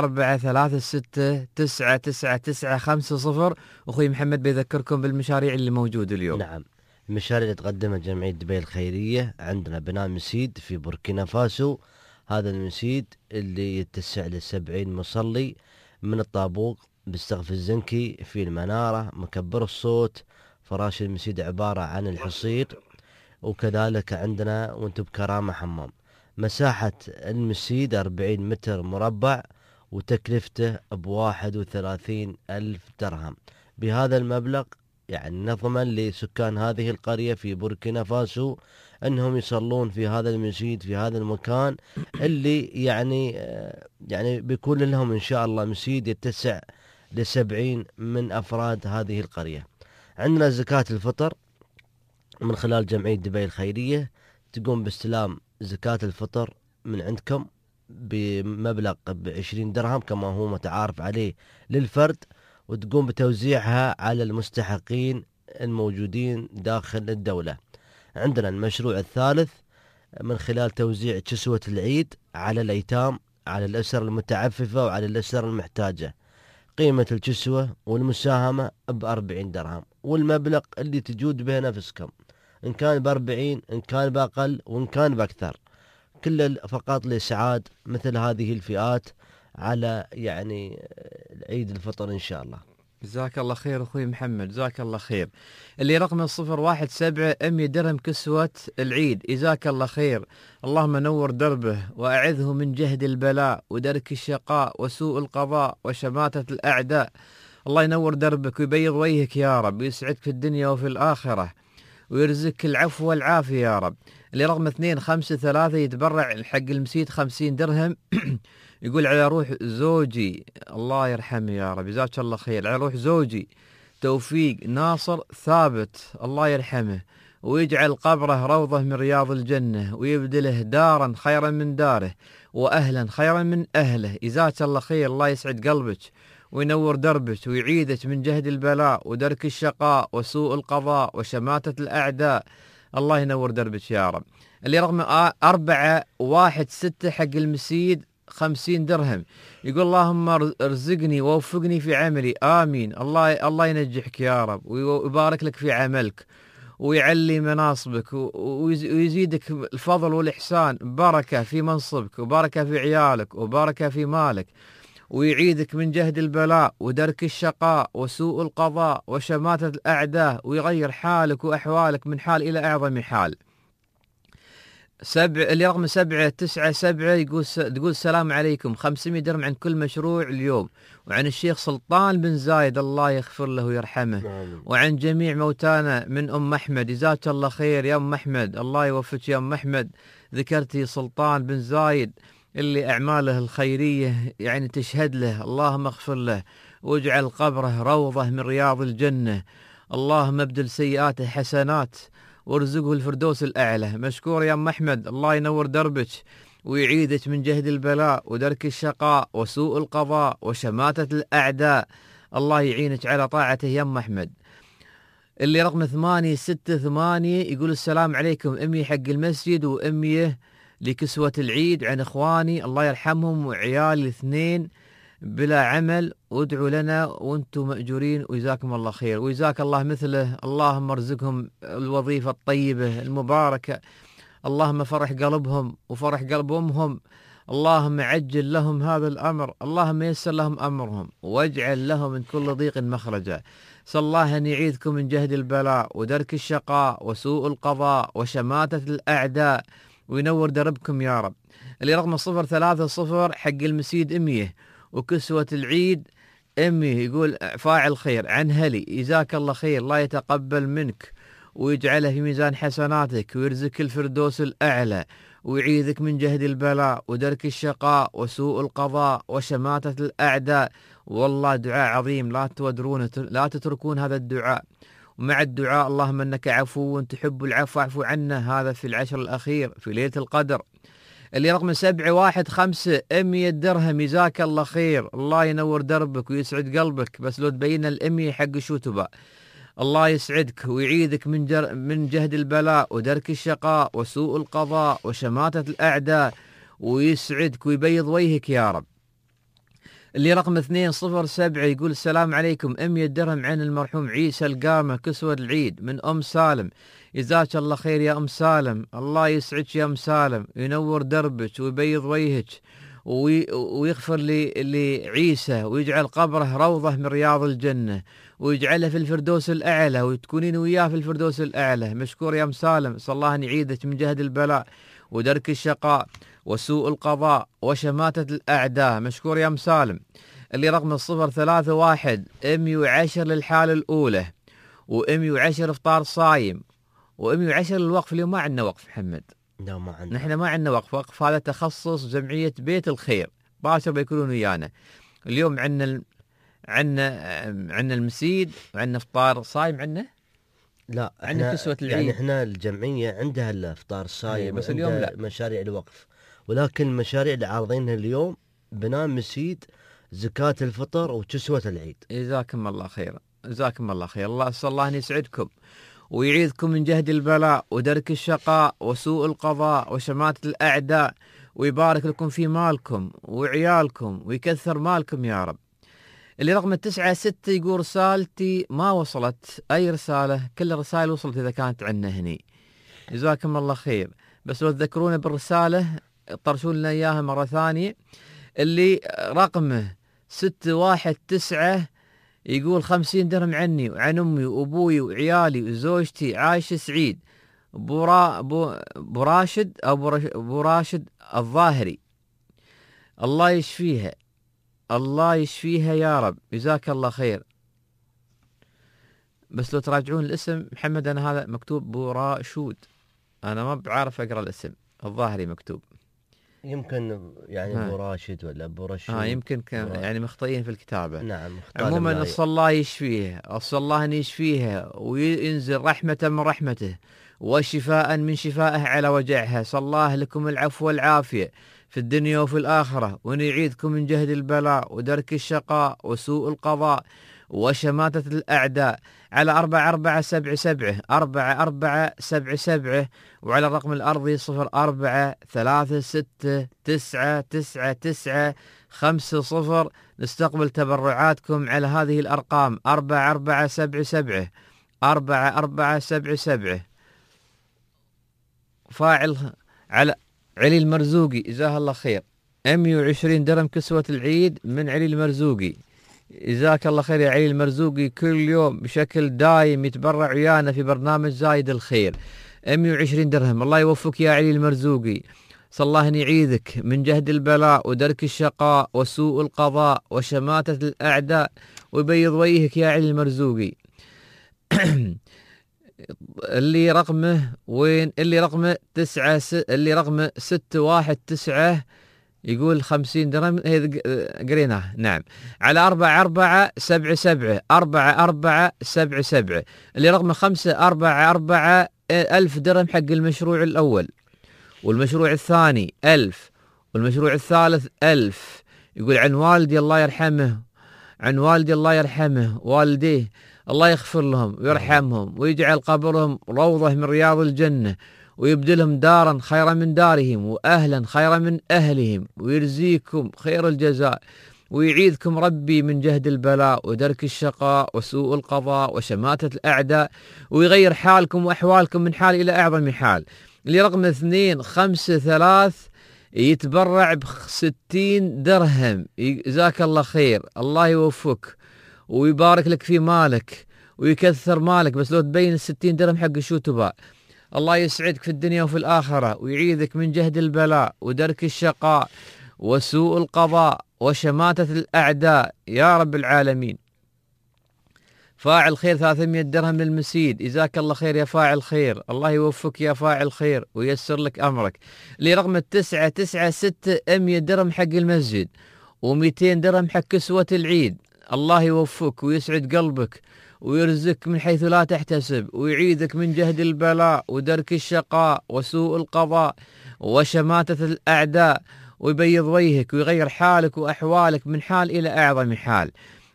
0436999950. أخوي محمد بيذكركم بالمشاريع اللي موجودة اليوم. نعم، المشاريع اللي تقدمها جمعية دبي الخيرية، عندنا بناء مسيد في بوركينا فاسو، هذا المسيد اللي يتسع ل70 مصلي، من الطابوق بالسقف الزنكي، في المنارة، مكبر الصوت. فراش المسيد عبارة عن الحصير، وكذلك عندنا وانتم بكرامة حمام. مساحة المسيد 40 متر مربع، وتكلفته ب31,000 درهم. بهذا المبلغ يعني نضمن لسكان هذه القرية في بوركينا فاسو أنهم يصلون في هذا المسجد في هذا المكان اللي يعني بيكون لهم إن شاء الله مسجد يتسع ل70 من أفراد هذه القرية. عندنا زكاة الفطر من خلال جمعية دبي الخيرية، تقوم باستلام زكاة الفطر من عندكم بمبلغ 20 درهم كما هو متعارف عليه للفرد، وتقوم بتوزيعها على المستحقين الموجودين داخل الدولة. عندنا المشروع الثالث من خلال توزيع كسوة العيد على الأيتام، على الأسر المتعففة وعلى الأسر المحتاجة. قيمة الكسوة والمساهمة ب40 درهم، والمبلغ اللي تجود به نفسكم، إن كان ب40 إن كان بأقل وإن كان بأكثر، كل فقط لإسعاد مثل هذه الفئات على يعني عيد الفطر إن شاء الله. جزاك الله خير أخوي محمد، جزاك الله خير. اللي رقم 017 100 درهم كسوة العيد، جزاك الله خير. اللهم نور دربه وأعذه من جهد البلاء ودرك الشقاء وسوء القضاء وشماتة الأعداء. الله ينور دربك ويبيض وجهك يا رب، ويسعدك في الدنيا وفي الآخرة، ويرزقك العفو والعافية يا رب. اللي رقم 253 يتبرع حق المسيد 50 درهم يقول على روح زوجي، الله يرحمه يا رب، جزاك الله خير، على روح زوجي توفيق ناصر ثابت، الله يرحمه ويجعل قبره روضة من رياض الجنة، ويبدله دارا خيرا من داره وأهلا خيرا من أهله. جزاك الله خير، الله يسعد قلبك وينور دربك ويعيدك من جهد البلاء ودرك الشقاء وسوء القضاء وشماتة الأعداء. الله ينور دربك يا رب. اللي رقم 416 حق المسيد 50 درهم يقول اللهم ارزقني ووفقني في عملي، آمين. الله ينجحك يا رب ويبارك لك في عملك ويعلي مناصبك ويزيدك الفضل والإحسان، بركة في منصبك وبركة في عيالك وبركة في مالك، ويعيدك من جهد البلاء ودرك الشقاء وسوء القضاء وشماتة الأعداء، ويغير حالك وأحوالك من حال إلى أعظم حال. اللي رقم 797 تقول السلام عليكم، 500 درهم عن كل مشروع اليوم، وعن الشيخ سلطان بن زايد الله يغفر له ويرحمه، وعن جميع موتانا من أم أحمد. جزاك الله خير يا أم أحمد، الله يوفقك يا أم أحمد. ذكرتي سلطان بن زايد اللي أعماله الخيرية يعني تشهد له، اللهم اغفر له واجعل قبره روضة من رياض الجنة، اللهم ابدل سيئاته حسنات وارزقه الفردوس الأعلى. مشكور يا أم أحمد، الله ينور دربك ويعيدك من جهد البلاء ودرك الشقاء وسوء القضاء وشماتة الأعداء، الله يعينك على طاعته يا أم أحمد. اللي رقم 868 يقول السلام عليكم، أمي حق المسجد وأمي لكسوة العيد عن إخواني الله يرحمهم وعيالي 2 بلا عمل، وادعوا لنا وانتم مأجورين وجزاكم الله خير وجزاك الله مثله. اللهم ارزقهم الوظيفة الطيبة المباركة، اللهم فرح قلبهم وفرح قلب أمهم، اللهم عجل لهم هذا الأمر، اللهم يسر لهم أمرهم واجعل لهم من كل ضيق مخرجا. صلى الله أن يعيدكم من جهد البلاء ودرك الشقاء وسوء القضاء وشماتة الأعداء وينور دربكم يا رب. اللي رقم 030 حق المسيد 100 وكسوة العيد 100 يقول فاعل خير عن هلي، جزاك الله خير، الله يتقبل منك ويجعله في ميزان حسناتك ويرزق الفردوس الأعلى ويعيذك من جهد البلاء ودرك الشقاء وسوء القضاء وشماتة الأعداء. والله دعاء عظيم لا تتركون هذا الدعاء. ومع الدعاء اللهم أنك عفو تحب العفو اعفو عنا، هذا في العشر الأخير في ليلة القدر. اللي رقم 715 100 درهم جزاك الله خير، الله ينور دربك ويسعد قلبك، بس لو تبين الأمية حق شو تبع. الله يسعدك ويعيدك من جهد البلاء ودرك الشقاء وسوء القضاء وشماتة الأعداء، ويسعدك ويبيض وجهك يا رب. اللي رقم 207 يقول السلام عليكم، 100 درهم عن المرحوم عيسى القامة كسوة العيد من أم سالم. جزاك الله خير يا أم سالم، الله يسعدك يا أم سالم، ينور دربك ويبيض وجهك ويغفر لعيسى ويجعل قبره روضة من رياض الجنة ويجعله في الفردوس الأعلى وتكونين وياه في الفردوس الأعلى. مشكور يا أم سالم، صلى الله أن يعيدك من جهد البلاء ودرك الشقاء وسوء القضاء وشماتة الأعداء. مشكور يا أم سالم. اللي رقم 031 110 للحالة الأولى و110 إفطار صايم و110 للوقف. اليوم ما عندنا وقف محمد، لا ما عندنا، نحن ما عندنا وقف هذا تخصص جمعية بيت الخير، باكر بيكونون ويانا اليوم. عندنا المسيد وعندنا إفطار صايم. عندنا لا عندنا كسوة العيد. يعني احنا الجمعية عندها الافطار الصايم بس اليوم لا مشاريع الوقف، ولكن المشاريع اللي عارضينها اليوم بناء مسيد، زكاة الفطر وكسوة العيد. جزاكم الله خير، جزاكم الله خير. الله أسأل الله أن يسعدكم ويعيذكم من جهد البلاء ودرك الشقاء وسوء القضاء وشماتة الأعداء، ويبارك لكم في مالكم وعيالكم ويكثر مالكم يا رب. اللي رقم 96 يقول رسالتي ما وصلت. أي رسالة؟ كل الرسائل وصلت إذا كانت عندنا هني. جزاكم الله خير، بس لو تذكرونا بالرسالة طرشوا لنا إياها مرة ثانية. اللي رقمه 619 يقول 50 درهم عني وعن أمي وأبوي وعيالي وزوجتي عايشة سعيد براشد أو راشد الظاهري، الله يشفيها، الله يشفيها يا رب. جزاك الله خير. بس لو تراجعون الاسم محمد، أنا هذا مكتوب بوراشود، أنا ما بعرف أقرأ الاسم، الظاهري مكتوب. يمكن يعني أبو راشد ولا أبو رشيد. يمكن يعني مخطئين في الكتابة. نعم. عموما أصلى الله يشفيه، أصلى الله أن يشفيها وينزل رحمة من رحمته وشفاء من شفائه على وجعها. صلى الله لكم العفو والعافية في الدنيا وفي الآخرة، وأن يعيذكم من جهد البلاء ودرك الشقاء وسوء القضاء وشماتة الأعداء على 4477 4477 وعلى الرقم الأرضي 0436999950. نستقبل تبرعاتكم على هذه الأرقام 4477 4477. فاعل على علي المرزوقي، جزاه الله خير، 120 درهم كسوة العيد من علي المرزوقي. جزاك الله خير يا علي المرزوقي، كل يوم بشكل دايم يتبرع ويانا في برنامج زايد الخير. 120 درهم، الله يوفقك يا علي المرزوقي، صلى الله أن يعيذك من جهد البلاء ودرك الشقاء وسوء القضاء وشماتة الأعداء ويبيض وجهك يا علي المرزوقي. اللي رقمه وين؟ اللي رقمه 619 يقول 50 درهم، هي قريناه. نعم، على 4477 4477. اللي رقمه 544 1000 درهم حق المشروع الأول، والمشروع الثاني 1000، والمشروع الثالث 1000. يقول عن والدي الله يرحمه، عن والدي الله يرحمه، والديه الله يغفر لهم ويرحمهم ويجعل قبرهم روضة من رياض الجنة، ويبدلهم دارا خيرا من دارهم وأهلا خيرا من أهلهم، ويرزيكم خير الجزاء، ويعيذكم ربي من جهد البلاء ودرك الشقاء وسوء القضاء وشماتة الأعداء، ويغير حالكم وأحوالكم من حال إلى أعظم حال. اللي رقم 253 يتبرع ب60 درهم. جزاك الله خير، الله يوفقك ويبارك لك في مالك ويكثر مالك، بس لو تبين 60 درهم حق شو تباع. الله يسعدك في الدنيا وفي الآخرة ويعيذك من جهد البلاء ودرك الشقاء وسوء القضاء وشماتة الأعداء يا رب العالمين. فاعل خير 300 درهم للمسيد، جزاك الله خير يا فاعل خير، الله يوفقك يا فاعل خير وييسر لك أمرك. اللي رقم 996 100 درهم حق المسجد و200 درهم حق كسوة العيد. الله يوفقك ويسعد قلبك ويرزقك من حيث لا تحتسب، ويعيذك من جهد البلاء ودرك الشقاء وسوء القضاء وشماتة الأعداء، ويبيض وجهك ويغير حالك وأحوالك من حال إلى أعظم حال.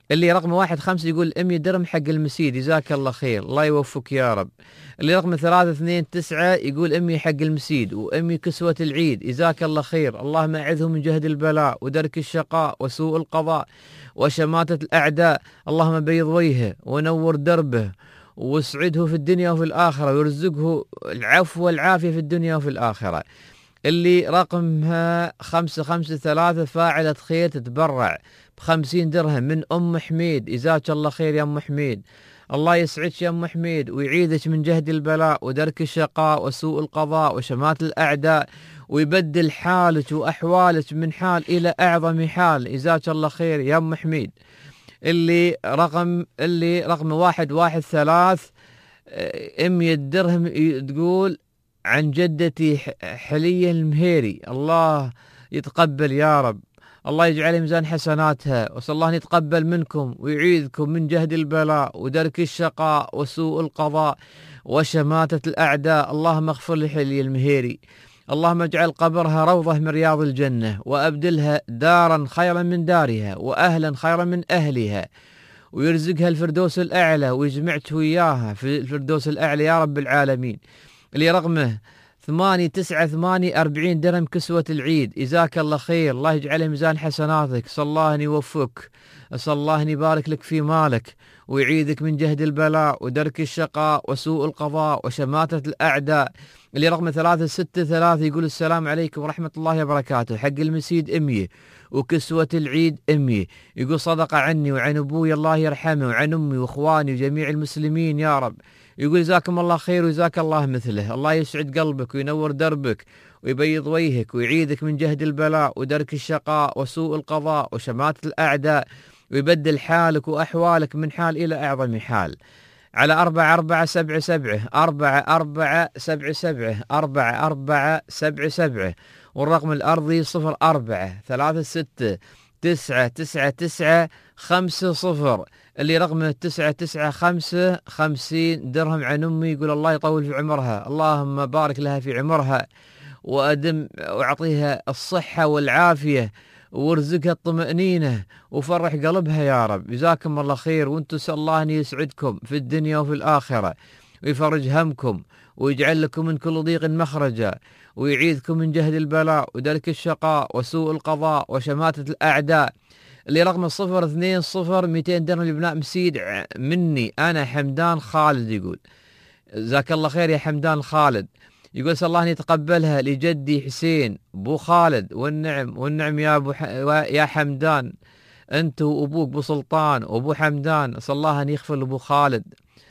اللي رقم 15 يقول 100 درهم حق المسيد، جزاك الله خير، الله يوفقك يا رب. اللي رقم 329 يقول 100 حق المسيد و100 كسوة العيد، جزاك الله خير، اللهم أعذه من جهد البلاء ودرك الشقاء وسوء القضاء وشماتة الأعداء، اللهم بيض وجهه ونور دربه واسعده في الدنيا وفي الآخرة ويرزقه العفو والعافية في الدنيا وفي الآخرة. اللي رقمها 553 فاعلة خير تتبرع ب50 درهم من أم حميد، جزاك الله خير يا أم حميد، الله يسعدك يا أم حميد ويعيدك من جهد البلاء ودرك الشقاء وسوء القضاء وشمات الأعداء ويبدل حالك وأحوالك من حال إلى أعظم حال، جزاك الله خير يا أم حميد. اللي رقم 113 100 درهم تقول عن جدتي حلية المهيري، الله يتقبل يا رب، الله يجعل ميزان حسناتها، وصلى الله أن يتقبل منكم ويعيذكم من جهد البلاء ودرك الشقاء وسوء القضاء وشماتة الأعداء. اللهم اغفر لحلية المهيري، اللهم اجعل قبرها روضة من رياض الجنة وأبدلها دارا خيرا من دارها وأهلا خيرا من أهلها ويرزقها الفردوس الأعلى ويجمعك وياها في الفردوس الأعلى يا رب العالمين. اللي رقمه 898 40 درهم كسوة العيد، جزاك الله خير، الله يجعله ميزان حسناتك، صلى الله أن يوفقك، صلى الله أن يبارك لك في مالك ويعيدك من جهد البلاء ودرك الشقاء وسوء القضاء وشماتة الأعداء. اللي رقم 363 يقول السلام عليكم ورحمة الله وبركاته، حق المسيد 100 وكسوة العيد 100، يقول صدقة عني وعن أبوي الله يرحمه وعن أمي وإخواني وجميع المسلمين يا رب، يقول جزاكم الله خير وجزاك الله مثله، الله يسعد قلبك وينور دربك ويبيض وجهك ويعيدك من جهد البلاء ودرك الشقاء وسوء القضاء وشماتة الأعداء ويبدل حالك وأحوالك من حال إلى أعظم حال. على 4477 4477 4477 والرقم الأرضي 04 36 999 50. اللي رقمه 995 50 درهم عن أمي، يقول الله يطول في عمرها، اللهم بارك لها في عمرها وأدم وأعطيها الصحة والعافية وارزقها الطمأنينة وفرح قلبها يا رب، جزاكم الله خير، وانتم سأل الله أن يسعدكم في الدنيا وفي الآخرة ويفرج همكم ويجعل لكم من كل ضيق مخرجا ويعيذكم من جهد البلاء ودرك الشقاء وسوء القضاء وشماتة الأعداء. اللي رقم 020 200 درهم لبناء مسيد مني أنا حمدان خالد، يقول جزاك الله خير يا حمدان خالد، يقول سأل الله أن يتقبلها لجدي حسين بو خالد، والنعم يا حمدان، أنت وأبوك بو سلطان وأبو حمدان، سأل الله أن يغفر لأبو خالد،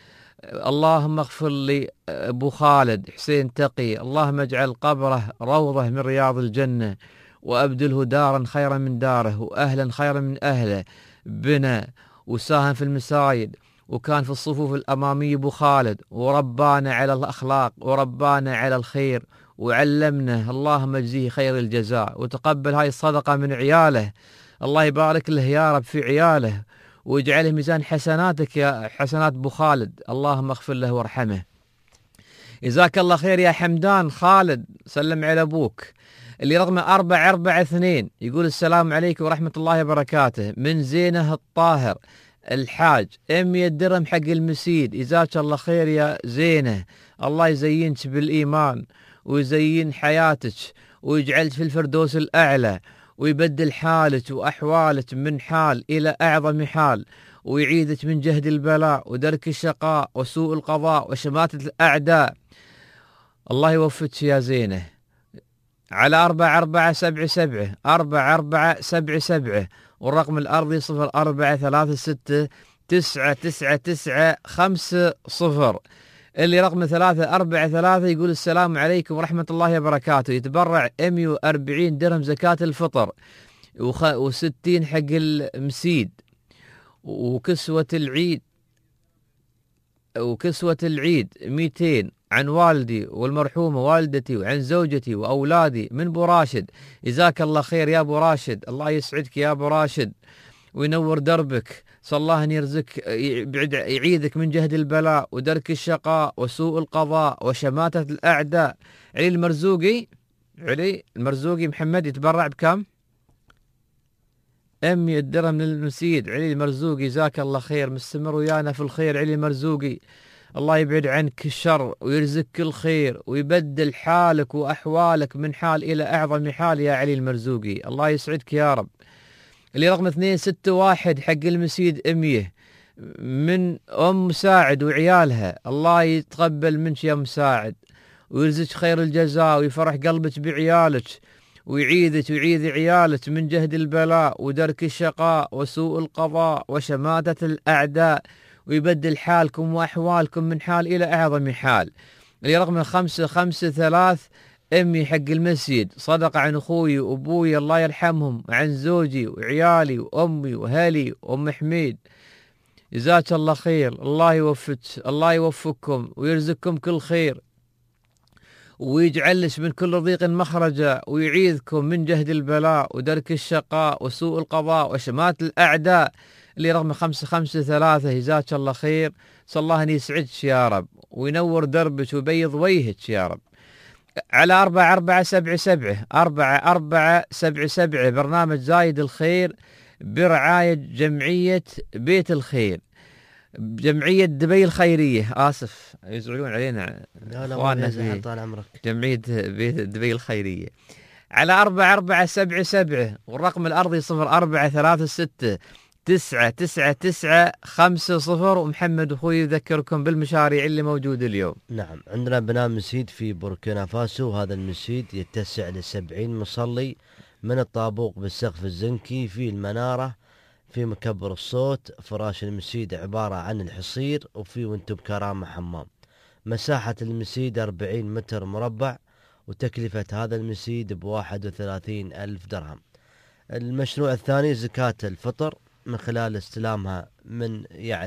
اللهم اغفر لي أبو خالد حسين تقي، اللهم اجعل قبره روضة من رياض الجنة وأبدله دارا خيرا من داره وأهلا خيرا من أهله، بنى وساهم في المسايد وكان في الصفوف الأمامية أبو خالد وربانا على الأخلاق وربانا على الخير وعلمنا، اللهم اجزيه خير الجزاء وتقبل هاي الصدقة من عياله، الله يبارك له يا رب في عياله واجعله ميزان حسناتك يا حسنات أبو خالد، اللهم اغفر له وارحمه. جزاك الله خير يا حمدان خالد، سلم على أبوك. اللي رقمه 442 يقول السلام عليكم ورحمة الله وبركاته، من زينة الطاهر الحاج 100 درهم حق المسيد، جزاك الله خير يا زينة، الله يزينك بالإيمان ويزين حياتك ويجعلك في الفردوس الأعلى ويبدل حالك وأحوالك من حال إلى أعظم حال ويعيدك من جهد البلاء ودرك الشقاء وسوء القضاء وشماتة الأعداء، الله يوفقك يا زينة. على 4477 4477 والرقم الأرضي 0436 999 50. اللي رقم 343 يقول السلام عليكم ورحمة الله وبركاته، يتبرع 140 درهم زكاة الفطر و60 حق المسيد وكسوة العيد 200 عن والدي والمرحومة والدتي وعن زوجتي وأولادي من أبو راشد، جزاك الله خير يا أبو راشد، الله يسعدك يا أبو راشد وينور دربك، صلى الله أن يرزقك يعيدك من جهد البلاء ودرك الشقاء وسوء القضاء وشماتة الأعداء. علي المرزوقي محمد يتبرع بكم؟ أمي الدرهم من المسيد علي المرزوقي، جزاك الله خير، مستمر ويانا في الخير علي المرزوقي. الله يبعد عنك الشر ويرزقك الخير ويبدل حالك وأحوالك من حال إلى أعظم حال يا علي المرزوقي، الله يسعدك يا رب. اللي رقم 261 حق المسيد أميه من أم مساعد وعيالها، الله يتقبل منك يا مساعد ويرزقك خير الجزاء ويفرح قلبك بعيالك ويعيدك ويعيد عيالك من جهد البلاء ودرك الشقاء وسوء القضاء وشماتة الأعداء، ويبدل حالكم وأحوالكم من حال إلى أعظم حال. اللي رقم 553 أمي حق المسجد، صدق عن أخوي وأبوي الله يرحمهم، عن زوجي وعيالي وأمي وهلي وأم حميد، جزاك الله خير، الله يوفقك، الله يوفقكم ويرزقكم كل خير ويجعلش من كل ضيق مخرجا ويعيذكم من جهد البلاء ودرك الشقاء وسوء القضاء وشمات الأعداء. اللي رقم 553 جزاك الله خير، صلى الله أن يسعدك يا رب وينور دربك ويبيض وجهك يا رب. على 4477 برنامج زايد الخير برعاية جمعية بيت الخير، جمعية دبي الخيرية، آسف يزعلون علينا لا طال عمرك، جمعية بيت دبي الخيرية. على 4477 والرقم الأرضي 0436999950. ومحمد أخوي يذكركم بالمشاريع اللي موجودة اليوم. نعم، عندنا بناء مسجد في بوركينا فاسو، هذا المسجد يتسع ل70 مصلي، من الطابوق بالسقف الزنكي، في المنارة، في مكبر الصوت. فراش المسجد عبارة عن الحصير، وفي وانتو بكرامة حمام. مساحة المسجد 40 متر مربع، وتكلفة هذا المسجد ب31,000 درهم. المشروع الثاني زكاة الفطر، من خلال استلامها من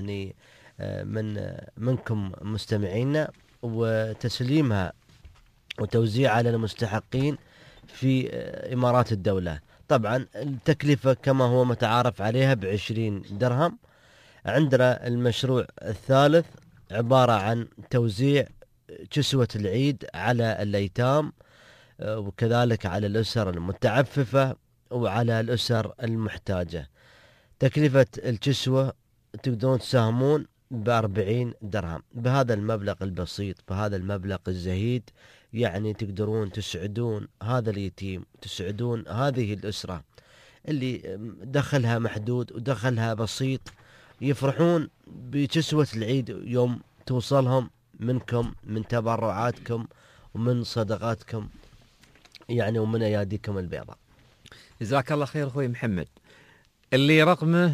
منكم مستمعينا، وتسليمها وتوزيعها على المستحقين في إمارات الدولة. طبعا التكلفة كما هو متعارف عليها ب20 درهم. عندنا المشروع الثالث عبارة عن توزيع كسوة العيد على الأيتام، وكذلك على الأسر المتعففة وعلى الأسر المحتاجة. تكلفة الكسوة تقدرون تساهمون ب40 درهم. بهذا المبلغ البسيط، بهذا المبلغ الزهيد، يعني تقدرون تسعدون هذا اليتيم، تسعدون هذه الأسرة اللي دخلها محدود ودخلها بسيط، يفرحون بكسوة العيد يوم توصلهم منكم، من تبرعاتكم ومن صدقاتكم ومن أياديكم البيضاء. جزاك الله خير أخوي محمد. اللي رقمه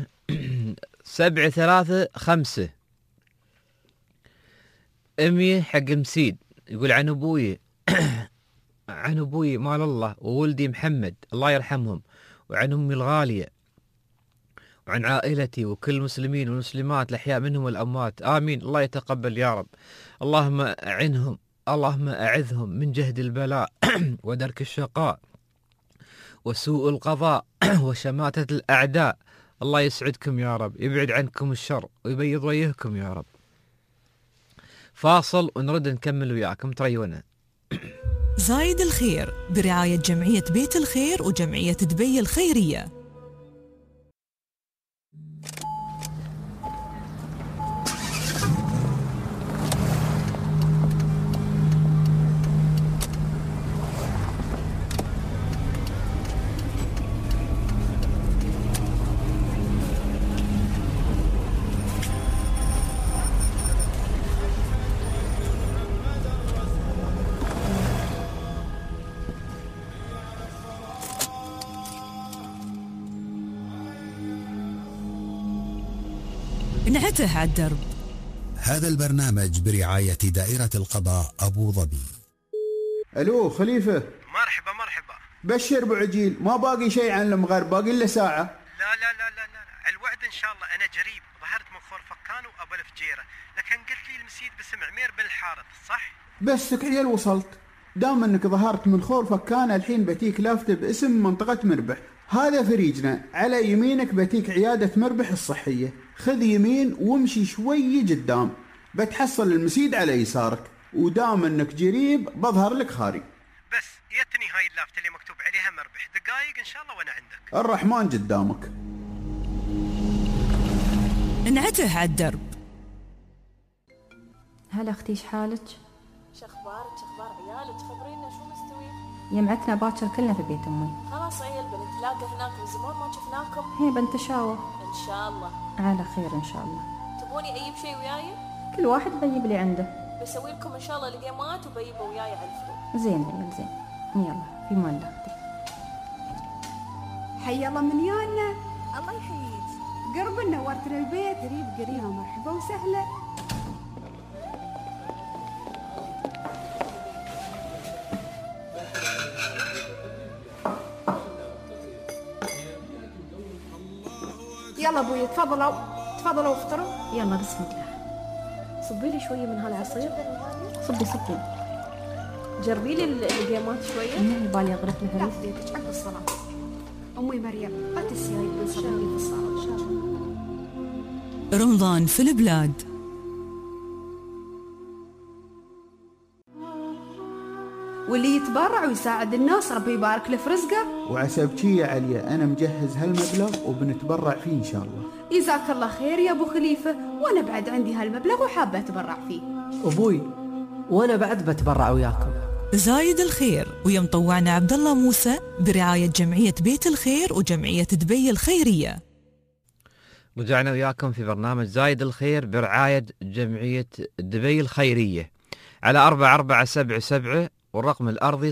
735 أمي حق مسيد، يقول عن أبوي عن أبوي مال الله وولدي محمد الله يرحمهم، وعن أمي الغالية، وعن عائلتي وكل المسلمين والمسلمات الأحياء منهم والأموات، آمين. الله يتقبل يا رب. اللهم أعنهم، اللهم أعذهم من جهد البلاء ودرك الشقاء وسوء القضاء وشماتة الأعداء. الله يسعدكم يا رب، يبعد عنكم الشر ويبيض وجهكم يا رب. فاصل ونرد نكمل وياكم، تريونا. زايد الخير برعاية جمعية بيت الخير وجمعية دبي الخيرية. انعته على الدرب. هذا البرنامج برعاية دائرة القضاء أبو ظبي. ألو خليفة. مرحبا. بشر بعجيل، ما باقي شيء عن المغرب، باقي إلا ساعة. لا الوعد إن شاء الله. أنا جريب ظهرت من خور فكان وأبو الفجيرة، لكن قلت لي المسيد باسم عمير بن الحارث، صح؟ بس عيال وصلت. دام انك ظهرت من خور فكان، الحين بتيك لافتة باسم منطقة مربح، هذا فريجنا. على يمينك بتيك عيادة مربح الصحية، خذ يمين وامشي شوي قدام بتحصل المسيد على يسارك، ودام انك جريب بظهر لك خارج. بس جيتني هاي اللافتة اللي مكتوب عليها مربح، دقايق إن شاء الله وأنا عندك. الرحمن قدامك. انعته على الدرب. هلا اختي، ايش حالك؟ شخبارك؟ شخبار عيالك؟ خبرينا شو مستوي؟ يمعتنا باكر كلنا في بيت امي. خلاص عيال بنتلاقى هناك، من زمان ما شفناكم. هي بنتشاور ان شاء الله على خير ان شاء الله. تبوني اجيب شيء وياي؟ كل واحد بيجيب اللي عنده. بسوي لكم ان شاء الله الجيمات وبيجيبوا وياي على الفطور. زين عيال زين. يلا في مان الله اختي. حي الله من يانا. الله يحييك. قرب نورتنا البيت. قريب مرحبا وسهلا. يلا ابوي تفضلوا افطروا. يلا بسم الله. صبي لي شويه من هالعصير. صبي. جربي لي الجيمات شويه. من بالي اغرق الهريس. لا بيتك عقب الصلاه. امي مريم لا تنسي نصلي في الصلاه ان شاء الله. رمضان في البلاد. واللي يتبرع ويساعد الناس ربي يبارك له في رزقه. وعسى يا عليا أنا مجهز هالمبلغ وبنتبرع فيه إن شاء الله. جزاك الله خير يا أبو خليفة، وأنا بعد عندي هالمبلغ وحابة أتبرع فيه. أبوي وأنا بعد بتبرع وياكم. زايد الخير ويا مطوعنا عبد الله موسى برعاية جمعية بيت الخير وجمعية دبي الخيرية. رجعنا وياكم في برنامج زايد الخير برعاية جمعية دبي الخيرية على 4477 والرقم الأرضي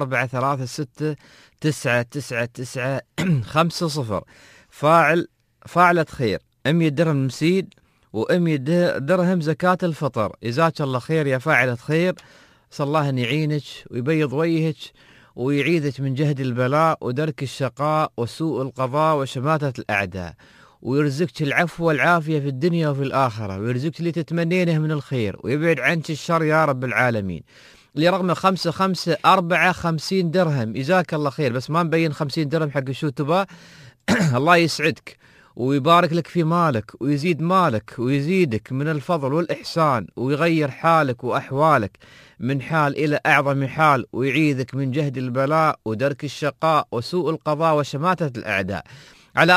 0436999950. فاعلة خير 100 درهم مسيد و100 درهم زكاة الفطر. جزاك الله خير يا فاعلة خير، صلى الله أن يعينك ويبيض وجهك ويعيدك من جهد البلاء ودرك الشقاء وسوء القضاء وشماتة الأعداء، ويرزقك العفو والعافية في الدنيا وفي الآخرة، ويرزقك اللي تتمنينه من الخير ويبعد عنك الشر يا رب العالمين. لرقم 554 50 درهم. جزاك الله خير، بس ما مبين 50 درهم حق شو تبا. الله يسعدك ويبارك لك في مالك ويزيد مالك ويزيدك من الفضل والإحسان ويغير حالك وأحوالك من حال إلى أعظم حال، ويعيذك من جهد البلاء ودرك الشقاء وسوء القضاء وشماتة الأعداء. على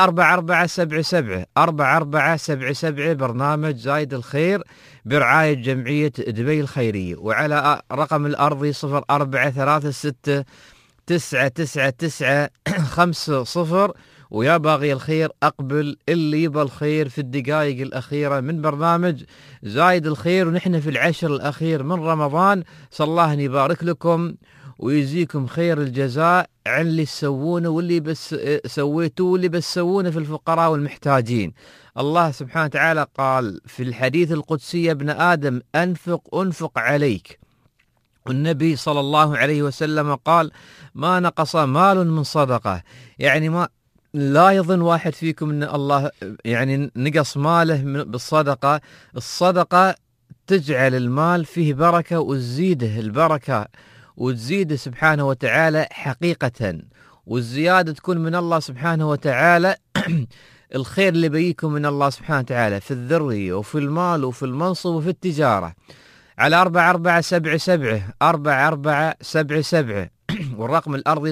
4477 برنامج زايد الخير برعاية جمعية دبي الخيرية، وعلى رقم الأرضي 0436999950. ويا باغي الخير أقبل، اللي يبى الخير في الدقائق الأخيرة من برنامج زايد الخير، ونحن في العشر الأخير من رمضان. صلى الله أن يبارك لكم ويجزيكم خير الجزاء عن اللي تسوونه واللي بس سويتوه واللي بتسوونه في الفقراء والمحتاجين. الله سبحانه وتعالى قال في الحديث القدسي: يا ابن آدم أنفق عليك. والنبي صلى الله عليه وسلم قال: ما نقص مال من صدقة. يعني ما لا يظن واحد فيكم ان الله يعني نقص ماله بالصدقة. الصدقة تجعل المال فيه بركة وتزيده البركة وتزيده سبحانه وتعالى حقيقة، والزيادة تكون من الله سبحانه وتعالى. الخير اللي بيكم من الله سبحانه وتعالى في الذرية وفي المال وفي المنصب وفي التجارة. على 4477 والرقم الأرضي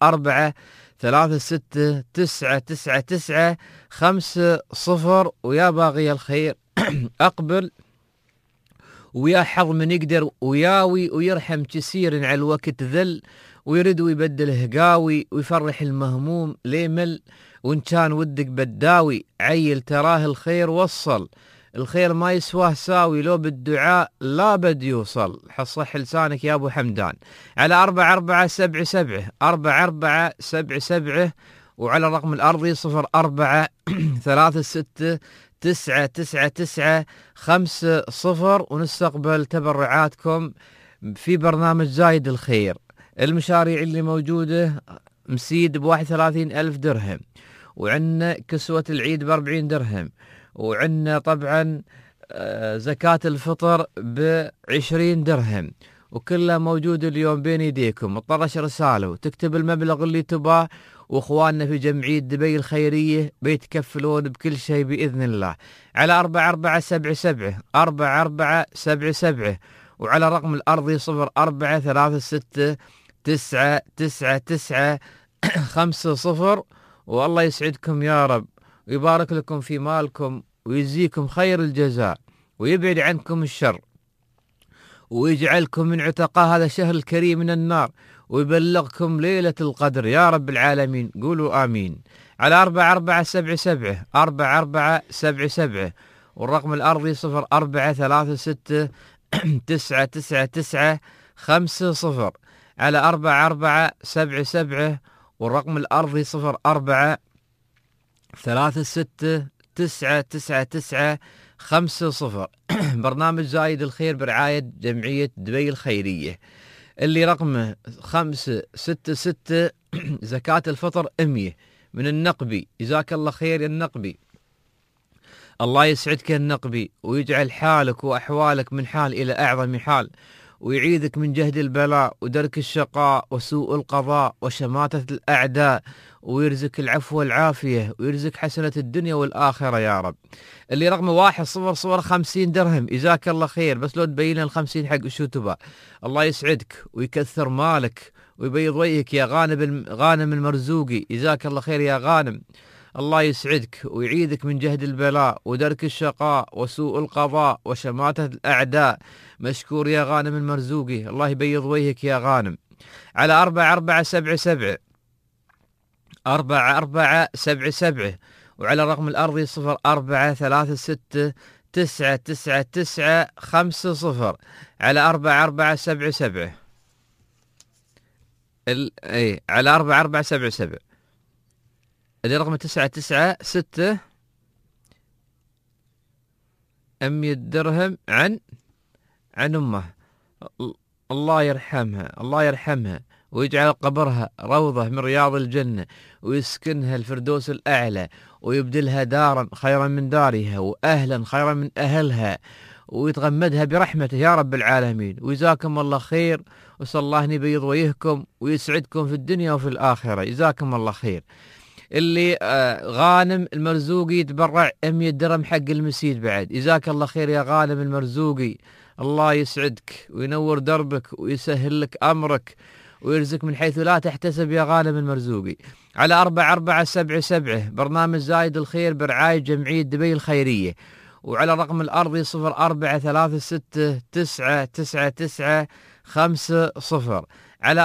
0436999950. ويا باغي الخير أقبل، ويا حظ من يقدر وياوي ويرحم كثير على الوقت ذل، ويرد ويبدله قاوي ويفرح المهموم ليمل. وإن كان ودك بداوي عيل تراه الخير وصل، الخير ما يسواه ساوي، لو بالدعاء لا بد يوصل. حصح لسانك يا أبو حمدان. على 4477 وعلى الرقم الأرضي 0436999950. ونستقبل تبرعاتكم في برنامج زايد الخير. المشاريع اللي موجودة: مسيد ب31,000 درهم، وعندنا كسوة العيد ب40 درهم، وعندنا طبعا زكاة الفطر ب20 درهم، وكلها موجود اليوم بين يديكم. اطرش رسالة وتكتب المبلغ اللي تباه، واخواننا في جمعية دبي الخيرية بيتكفلون بكل شيء بإذن الله. على 4477 وعلى رقم الأرضي 0436999950. 99950. والله يسعدكم يا رب ويبارك لكم في مالكم ويجزيكم خير الجزاء ويبعد عنكم الشر ويجعلكم من عتقاء هذا الشهر الكريم من النار ويبلغكم ليلة القدر يا رب العالمين. قولوا آمين. على 4477 4477 والرقم الأرضي 0436 999 50 على 4477 والرقم الأرضي 0436 999 50. برنامج زايد الخير برعاية جمعية دبي الخيرية اللي رقمه 566 زكاة الفطر 100 من النقبي. جزاك الله خير يا النقبي. الله يسعدك يا النقبي ويجعل حالك وأحوالك من حال إلى أعظم حال ويعيذك من جهد البلاء ودرك الشقاء وسوء القضاء وشماتة الأعداء ويرزق العفو والعافية ويرزق حسنة الدنيا والآخرة يا رب. اللي رقمه 10050 درهم. جزاك الله خير. بس لو تبين 50 حق شو تبى. الله يسعدك ويكثر مالك ويبيض وجهك يا غانم المرزوقي. جزاك الله خير يا غانم. الله يسعدك ويعيذك من جهد البلاء ودرك الشقاء وسوء القضاء وشماتة الأعداء. مشكور يا غانم المرزوقي. الله يبيض وجهك يا غانم. على 4477 4477 وعلى الرقم الأرضي 0436 999 50 على 4477 على 4477 اللي رقم 996 100 درهم عن أمه. الله يرحمها الله يرحمها ويجعل قبرها روضة من رياض الجنة ويسكنها الفردوس الأعلى ويبدلها دارا خيرا من دارها وأهلا خيرا من أهلها ويتغمدها برحمته يا رب العالمين. وجزاكم الله خير وصلى الله أن يبيض وجهكم ويسعدكم في الدنيا وفي الآخرة. جزاكم الله خير. اللي غانم المرزوقي يتبرع 100 درهم حق المسيد بعد. جزاك الله خير يا غانم المرزوقي. الله يسعدك وينور دربك ويسهل لك أمرك ويرزق من حيث لا تحتسب يا غانم المرزوقي. على 4477 برنامج زايد الخير برعاية جمعية دبي الخيرية وعلى الرقم الأرضي 0436 999 50 على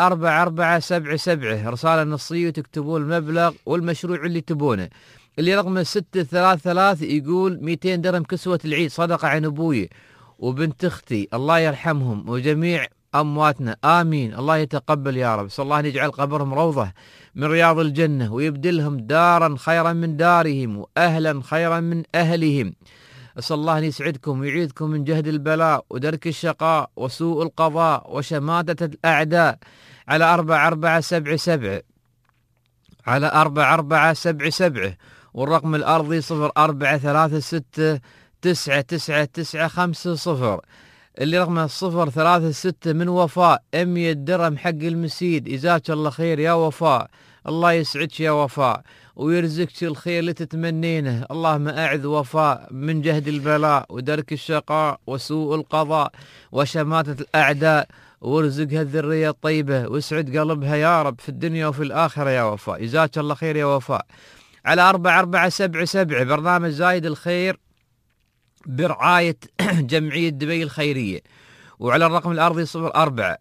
4477 رسالة نصية وتكتبون المبلغ والمشروع اللي تبونه. اللي رقمه 633 يقول 200 درهم كسوة العيد صدقة عن أبوي وبنت أختي الله يرحمهم وجميع أمواتنا آمين. الله يتقبل يا رب. صلى الله أن يجعل قبرهم روضة من رياض الجنة ويبدلهم دارا خيرا من دارهم وأهلا خيرا من أهلهم. أسأل الله أن يسعدكم ويعيذكم من جهد البلاء ودرك الشقاء وسوء القضاء وشماتة الأعداء. على 4477 على 4477 والرقم الأرضي 0436 999 50 اللي رقمه 036 من وفاء 100 درهم حق المسيد. جزاك الله خير يا وفاء. الله يسعدك يا وفاء ويرزقك الخير اللي تتمنينه. اللهم أعذ وفاء من جهد البلاء ودرك الشقاء وسوء القضاء وشماتة الأعداء وارزقها الذرية الطيبة واسعد قلبها يا رب في الدنيا وفي الآخرة يا وفاء. جزاك الله خير يا وفاء. على 4477 برنامج زايد الخير برعاية جمعية دبي الخيرية وعلى الرقم الأرضي 04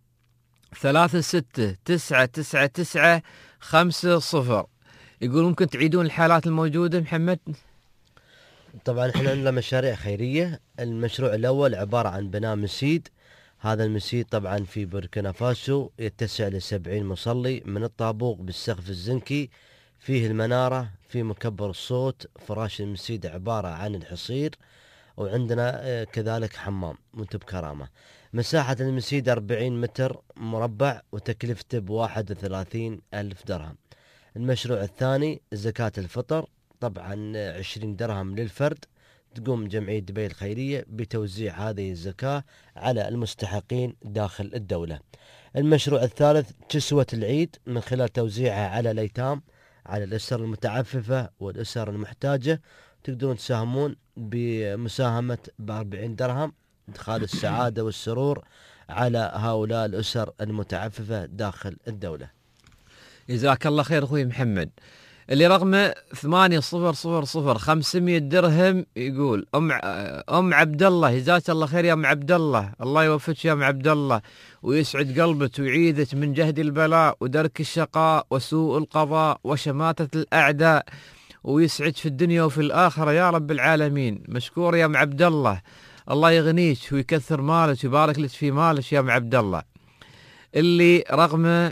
36 999 50. يقول ممكن تعيدون الحالات الموجودة محمد؟ طبعا احنا عندنا مشاريع خيرية. المشروع الأول عبارة عن بناء مسجد. هذا المسجد طبعا في بوركينا فاسو يتسع ل70 مصلي من الطابوق بالسقف الزنكي. فيه المنارة في مكبر الصوت. فراش المسجد عبارة عن الحصير وعندنا كذلك حمام وانت بكرامة. مساحة المسجد 40 متر مربع وتكلفته ب31 ألف درهم. المشروع الثاني زكاة الفطر طبعا 20 درهم للفرد. تقوم جمعية دبي الخيرية بتوزيع هذه الزكاة على المستحقين داخل الدولة. المشروع الثالث كسوة العيد من خلال توزيعها على الأيتام على الأسر المتعففة والأسر المحتاجة. تقدرون تساهمون بمساهمة ب40 درهم. إدخال السعادة والسرور على هؤلاء الأسر المتعففة داخل الدولة. جزاك الله خير أخوي محمد. اللي رقمه 8000 500 درهم يقول أم عبد الله، جزاك الله خير يا أم عبد الله، الله يوفقك يا أم عبد الله ويسعد قلبك ويعيدك من جهد البلاء ودرك الشقاء وسوء القضاء وشماتة الأعداء، ويسعدك في الدنيا وفي الآخرة يا رب العالمين. مشكور يا أم عبد الله، الله يغنيك ويكثر مالك ويبارك لك في مالك يا أم عبد الله. اللي رقمه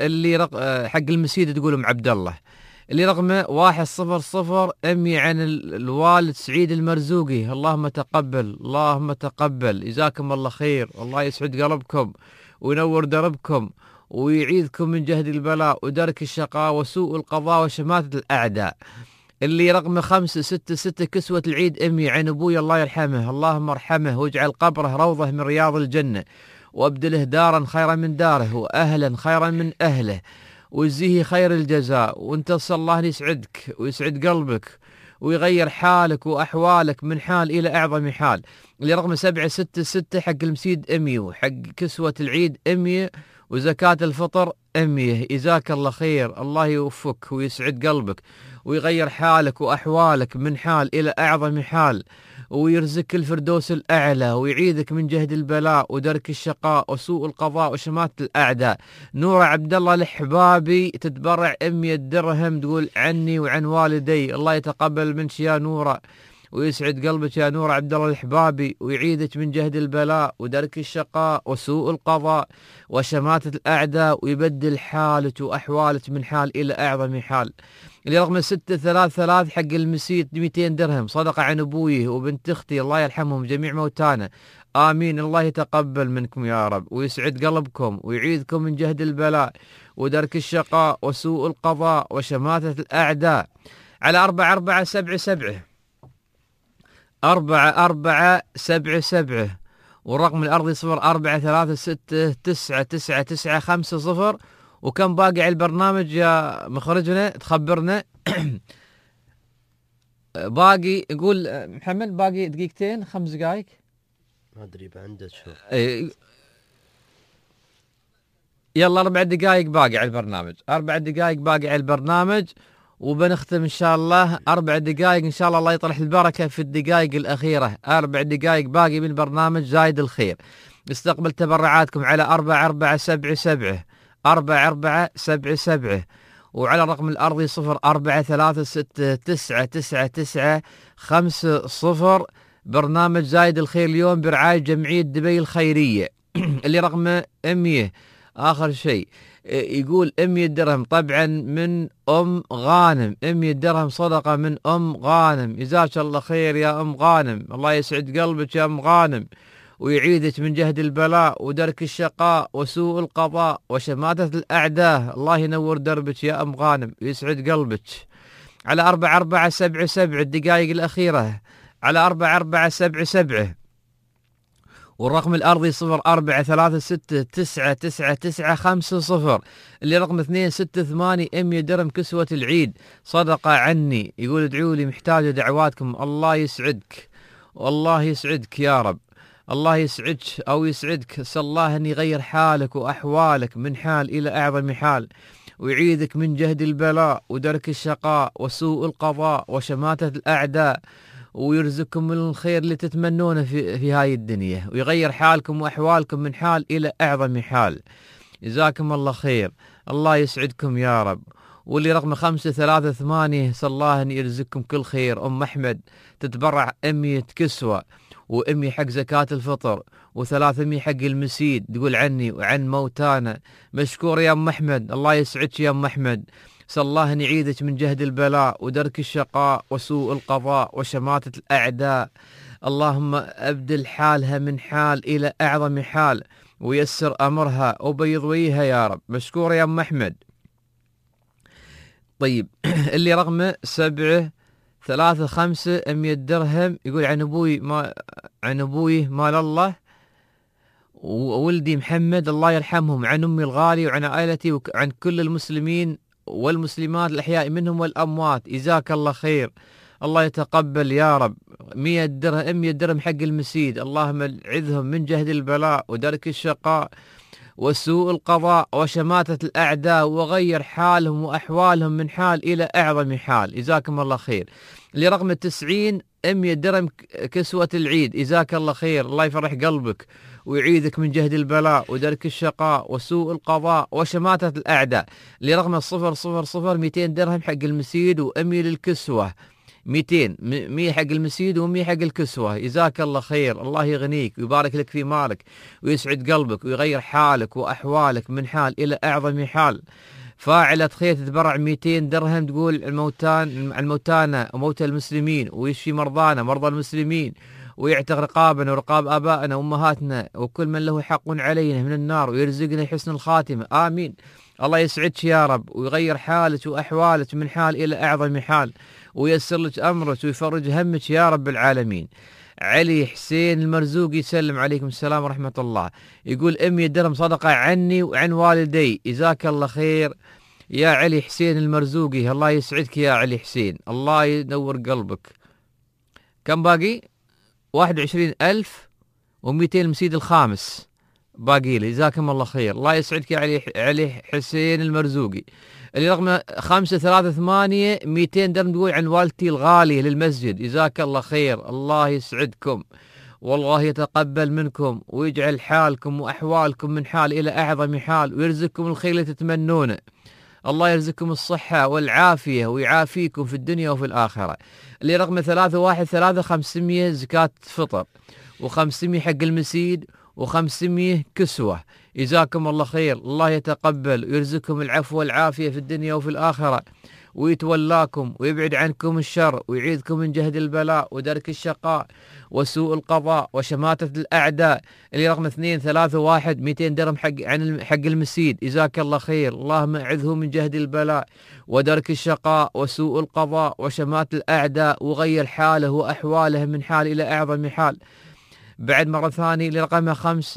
حق المسيد تقول أم عبد الله، اللي رقمه 100 أمي عن الوالد سعيد المرزوقي، اللهم تقبل اللهم تقبل، جزاكم الله خير، الله يسعد قلبكم وينور دربكم ويعيدكم من جهد البلاء ودرك الشقاء وسوء القضاء وشماتة الأعداء. اللي رقمه 566 كسوة العيد أمي عن أبوي الله يرحمه، اللهم ارحمه واجعل قبره روضة من رياض الجنة وابدله دارا خيرا من داره وأهلا خيرا من أهله ويجزيه خير الجزاء، وانت صلى الله يسعدك ويسعد قلبك ويغير حالك وأحوالك من حال إلى أعظم حال. اللي رقم 766 حق المسيد أمي وحق كسوة العيد أمي وزكاة الفطر أمي، جزاك الله خير، الله يوفقك ويسعد قلبك ويغير حالك وأحوالك من حال إلى أعظم حال ويرزقك الفردوس الأعلى ويعيدك من جهد البلاء ودرك الشقاء وسوء القضاء وشماتة الأعداء. نورة عبد الله الحبابي تتبرع 100 درهم تقول عني وعن والدي، الله يتقبل منك يا نورة ويسعد قلبك يا نورة عبد الله الحبابي ويعيدك من جهد البلاء ودرك الشقاء وسوء القضاء وشماتة الأعداء ويبدل حالك وأحوالك من حال إلى أعظم حال. اللي رقم 633 حق المسيد 200 درهم صدقة عن أبوي وبنت أختي الله يرحمهم جميع موتانا، آمين، الله يتقبل منكم يا رب ويسعد قلبكم ويعيدكم من جهد البلاء ودرك الشقاء وسوء القضاء وشماتة الأعداء. على 4477 4477 والرقم الأرضي 0436999950. وكم باقي على البرنامج يا مخرجنا تخبرنا؟ باقي يقول محمد باقي دقيقتين 5 دقائق ما ادري عندك شو. يلا 4 دقائق باقي على البرنامج، 4 دقائق باقي على البرنامج وبنختم ان شاء الله 4 دقائق ان شاء الله. الله يطرح البركه في الدقائق الاخيره، 4 دقائق باقي من برنامج زايد الخير. استقبل تبرعاتكم على 4477 4477 وعلى الرقم الأرضي 0436999950. برنامج زايد الخير اليوم برعاية جمعية دبي الخيرية. اللي رقمه 100 آخر شيء يقول 100 درهم طبعا من أم غانم، 100 درهم صدقة من أم غانم، جزاك الله خير يا أم غانم، الله يسعد قلبك يا أم غانم ويعيدك من جهد البلاء ودرك الشقاء وسوء القضاء وشماتة الأعداء، الله ينور دربك يا أم غانم ويسعد قلبك. على 4477 الدقائق الأخيرة على 4477 والرقم الأرضي 0436999950. اللي رقم 268 100 درهم كسوة العيد صدقة عني، يقول ادعوا لي محتاج دعواتكم، الله يسعدك والله يسعدك يا رب، الله يسعدك أو يسعدك، أسأل الله أن يغير حالك وأحوالك من حال إلى أعظم حال ويعيدك من جهد البلاء ودرك الشقاء وسوء القضاء وشماتة الأعداء ويرزقكم من الخير اللي تتمنونه في هاي الدنيا ويغير حالكم وأحوالكم من حال إلى أعظم حال. جزاكم الله خير، الله يسعدكم يا رب. واللي رقم 538 صلى الله أن يرزقكم كل خير. أم أحمد تتبرع 100 كسوة و100 حق زكاة الفطر و300 حق المسيد تقول عني وعن موتانا. مشكور يا أم أحمد، الله يسعدك يا أم أحمد، صلى الله أن يعيدك من جهد البلاء ودرك الشقاء وسوء القضاء وشماتة الأعداء. اللهم أبدل حالها من حال إلى أعظم حال ويسر أمرها وبيض وجهها يا رب. مشكور يا أم أحمد. طيب اللي رقمه 735 100 درهم يقول عن أبوي مال الله وولدي محمد الله يرحمهم، عن أمي الغالي وعن عائلتي وعن كل المسلمين والمسلمات الأحياء منهم والأموات. جزاك الله خير، الله يتقبل يا رب. 100 درهم 100 درهم حق المسيد، اللهم عذهم من جهد البلاء ودرك الشقاء وسوء القضاء وشماتة الأعداء، وغير حالهم وأحوالهم من حال إلى أعظم حال. جزاكم الله خير. اللي رقم 90 100 درهم كسوة العيد. جزاك الله خير، الله يفرح قلبك ويعيذك من جهد البلاء ودرك الشقاء وسوء القضاء وشماتة الأعداء. اللي رقم 000 200 درهم حق المسيد و100 للكسوة. 200 100 حق المسيد و100 حق الكسوة. جزاك الله خير، الله يغنيك ويبارك لك في مالك ويسعد قلبك ويغير حالك وأحوالك من حال إلى أعظم حال. فاعلة خير تتبرع 200 درهم، تقول الموتانا وموتى المسلمين، ويشفي مرضانا مرضى المسلمين، ويعتق رقابنا ورقاب آبائنا وأمهاتنا وكل من له حق علينا من النار، ويرزقنا حسن الخاتمة. آمين. الله يسعدك يا رب ويغير حالك وأحوالك من حال إلى أعظم حال، وييسر لك أمرك ويفرج همك يا رب العالمين. علي حسين المرزوقي يسلم عليكم السلام ورحمة الله، يقول 100 درهم صدقة عني وعن والدي. جزاك الله خير يا علي حسين المرزوقي، الله يسعدك يا علي حسين، الله ينور قلبك. كم باقي؟ 21,200 المسيد الخامس باقي لي. جزاكم الله خير، الله يسعدك يا علي حسين المرزوقي. اللي رقم 538 200 درهم تقول عن والدتي الغالية للمسجد. جزاك الله خير، الله يسعدكم والله يتقبل منكم ويجعل حالكم وأحوالكم من حال إلى أعظم حال، ويرزقكم الخير اللي تتمنونه. الله يرزقكم الصحة والعافية ويعافيكم في الدنيا وفي الآخرة. اللي رقم 313 500 زكاة فطر، و500 حق المسيد، و500 كسوة. جزاكم الله خير، الله يتقبل ويرزقكم العفو والعافية في الدنيا وفي الآخرة، ويتولاكم ويبعد عنكم الشر ويعيذكم من جهد البلاء ودرك الشقاء وسوء القضاء وشماتة الأعداء. اللي رقم 231 200 درهم حق المسيد. جزاك الله خير، اللهم اعذه من جهد البلاء ودرك الشقاء وسوء القضاء وشماتة الأعداء، وغير حاله وأحواله من حال إلى أعظم حال. بعد مرة ثانية لرقم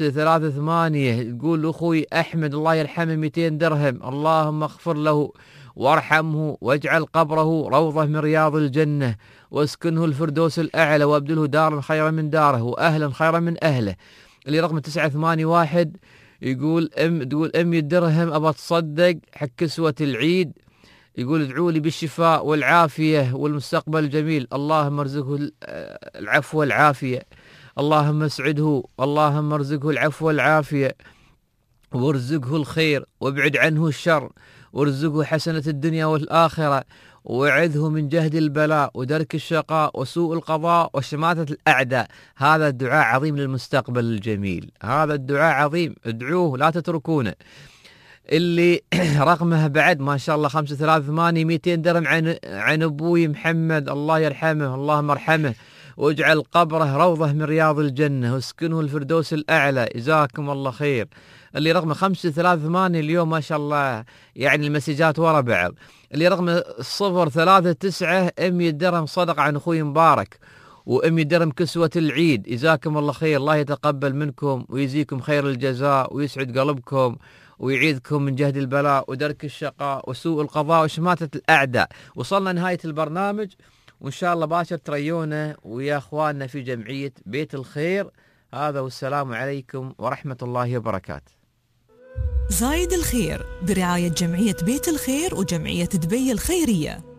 538 تقول أخوي أحمد الله يرحمه 200 درهم، اللهم اغفر له وارحمه واجعل قبره روضة من رياض الجنة، واسكنه الفردوس الأعلى، وابدله دارا خيرا من داره وأهلا خيرا من أهله. اللي رقم 981 يقول 100 درهم أبى أتصدق حق كسوة العيد، يقول ادعوا لي بالشفاء والعافية والمستقبل الجميل، اللهم ارزقه العفو والعافية، اللهم اسعده، اللهم ارزقه العفو والعافية، وارزقه الخير وابعد عنه الشر، وارزقه حسنة الدنيا والآخرة، وعذه من جهد البلاء ودرك الشقاء وسوء القضاء وشماتة الأعداء. هذا الدعاء عظيم للمستقبل الجميل، هذا الدعاء عظيم، ادعوه لا تتركونه. اللي رقمه بعد ما شاء الله 538 200 درهم عن أبوي محمد الله يرحمه، اللهم ارحمه واجعل قبره روضة من رياض الجنة واسكنه الفردوس الأعلى. جزاكم الله خير. اللي رقم 538 اليوم ما شاء الله يعني المسجات ورا بعض. اللي رقم 039 100 درهم صدقة عن أخوي مبارك، و100 درهم كسوة العيد. جزاكم الله خير، الله يتقبل منكم ويجزيكم خير الجزاء ويسعد قلبكم ويعيذكم من جهد البلاء ودرك الشقاء وسوء القضاء وشماتة الأعداء. وصلنا نهاية البرنامج، وإن شاء الله باشر تريونا ويا أخواننا في جمعية بيت الخير. هذا والسلام عليكم ورحمة الله وبركاته. زايد الخير برعاية جمعية بيت الخير وجمعية دبي الخيرية.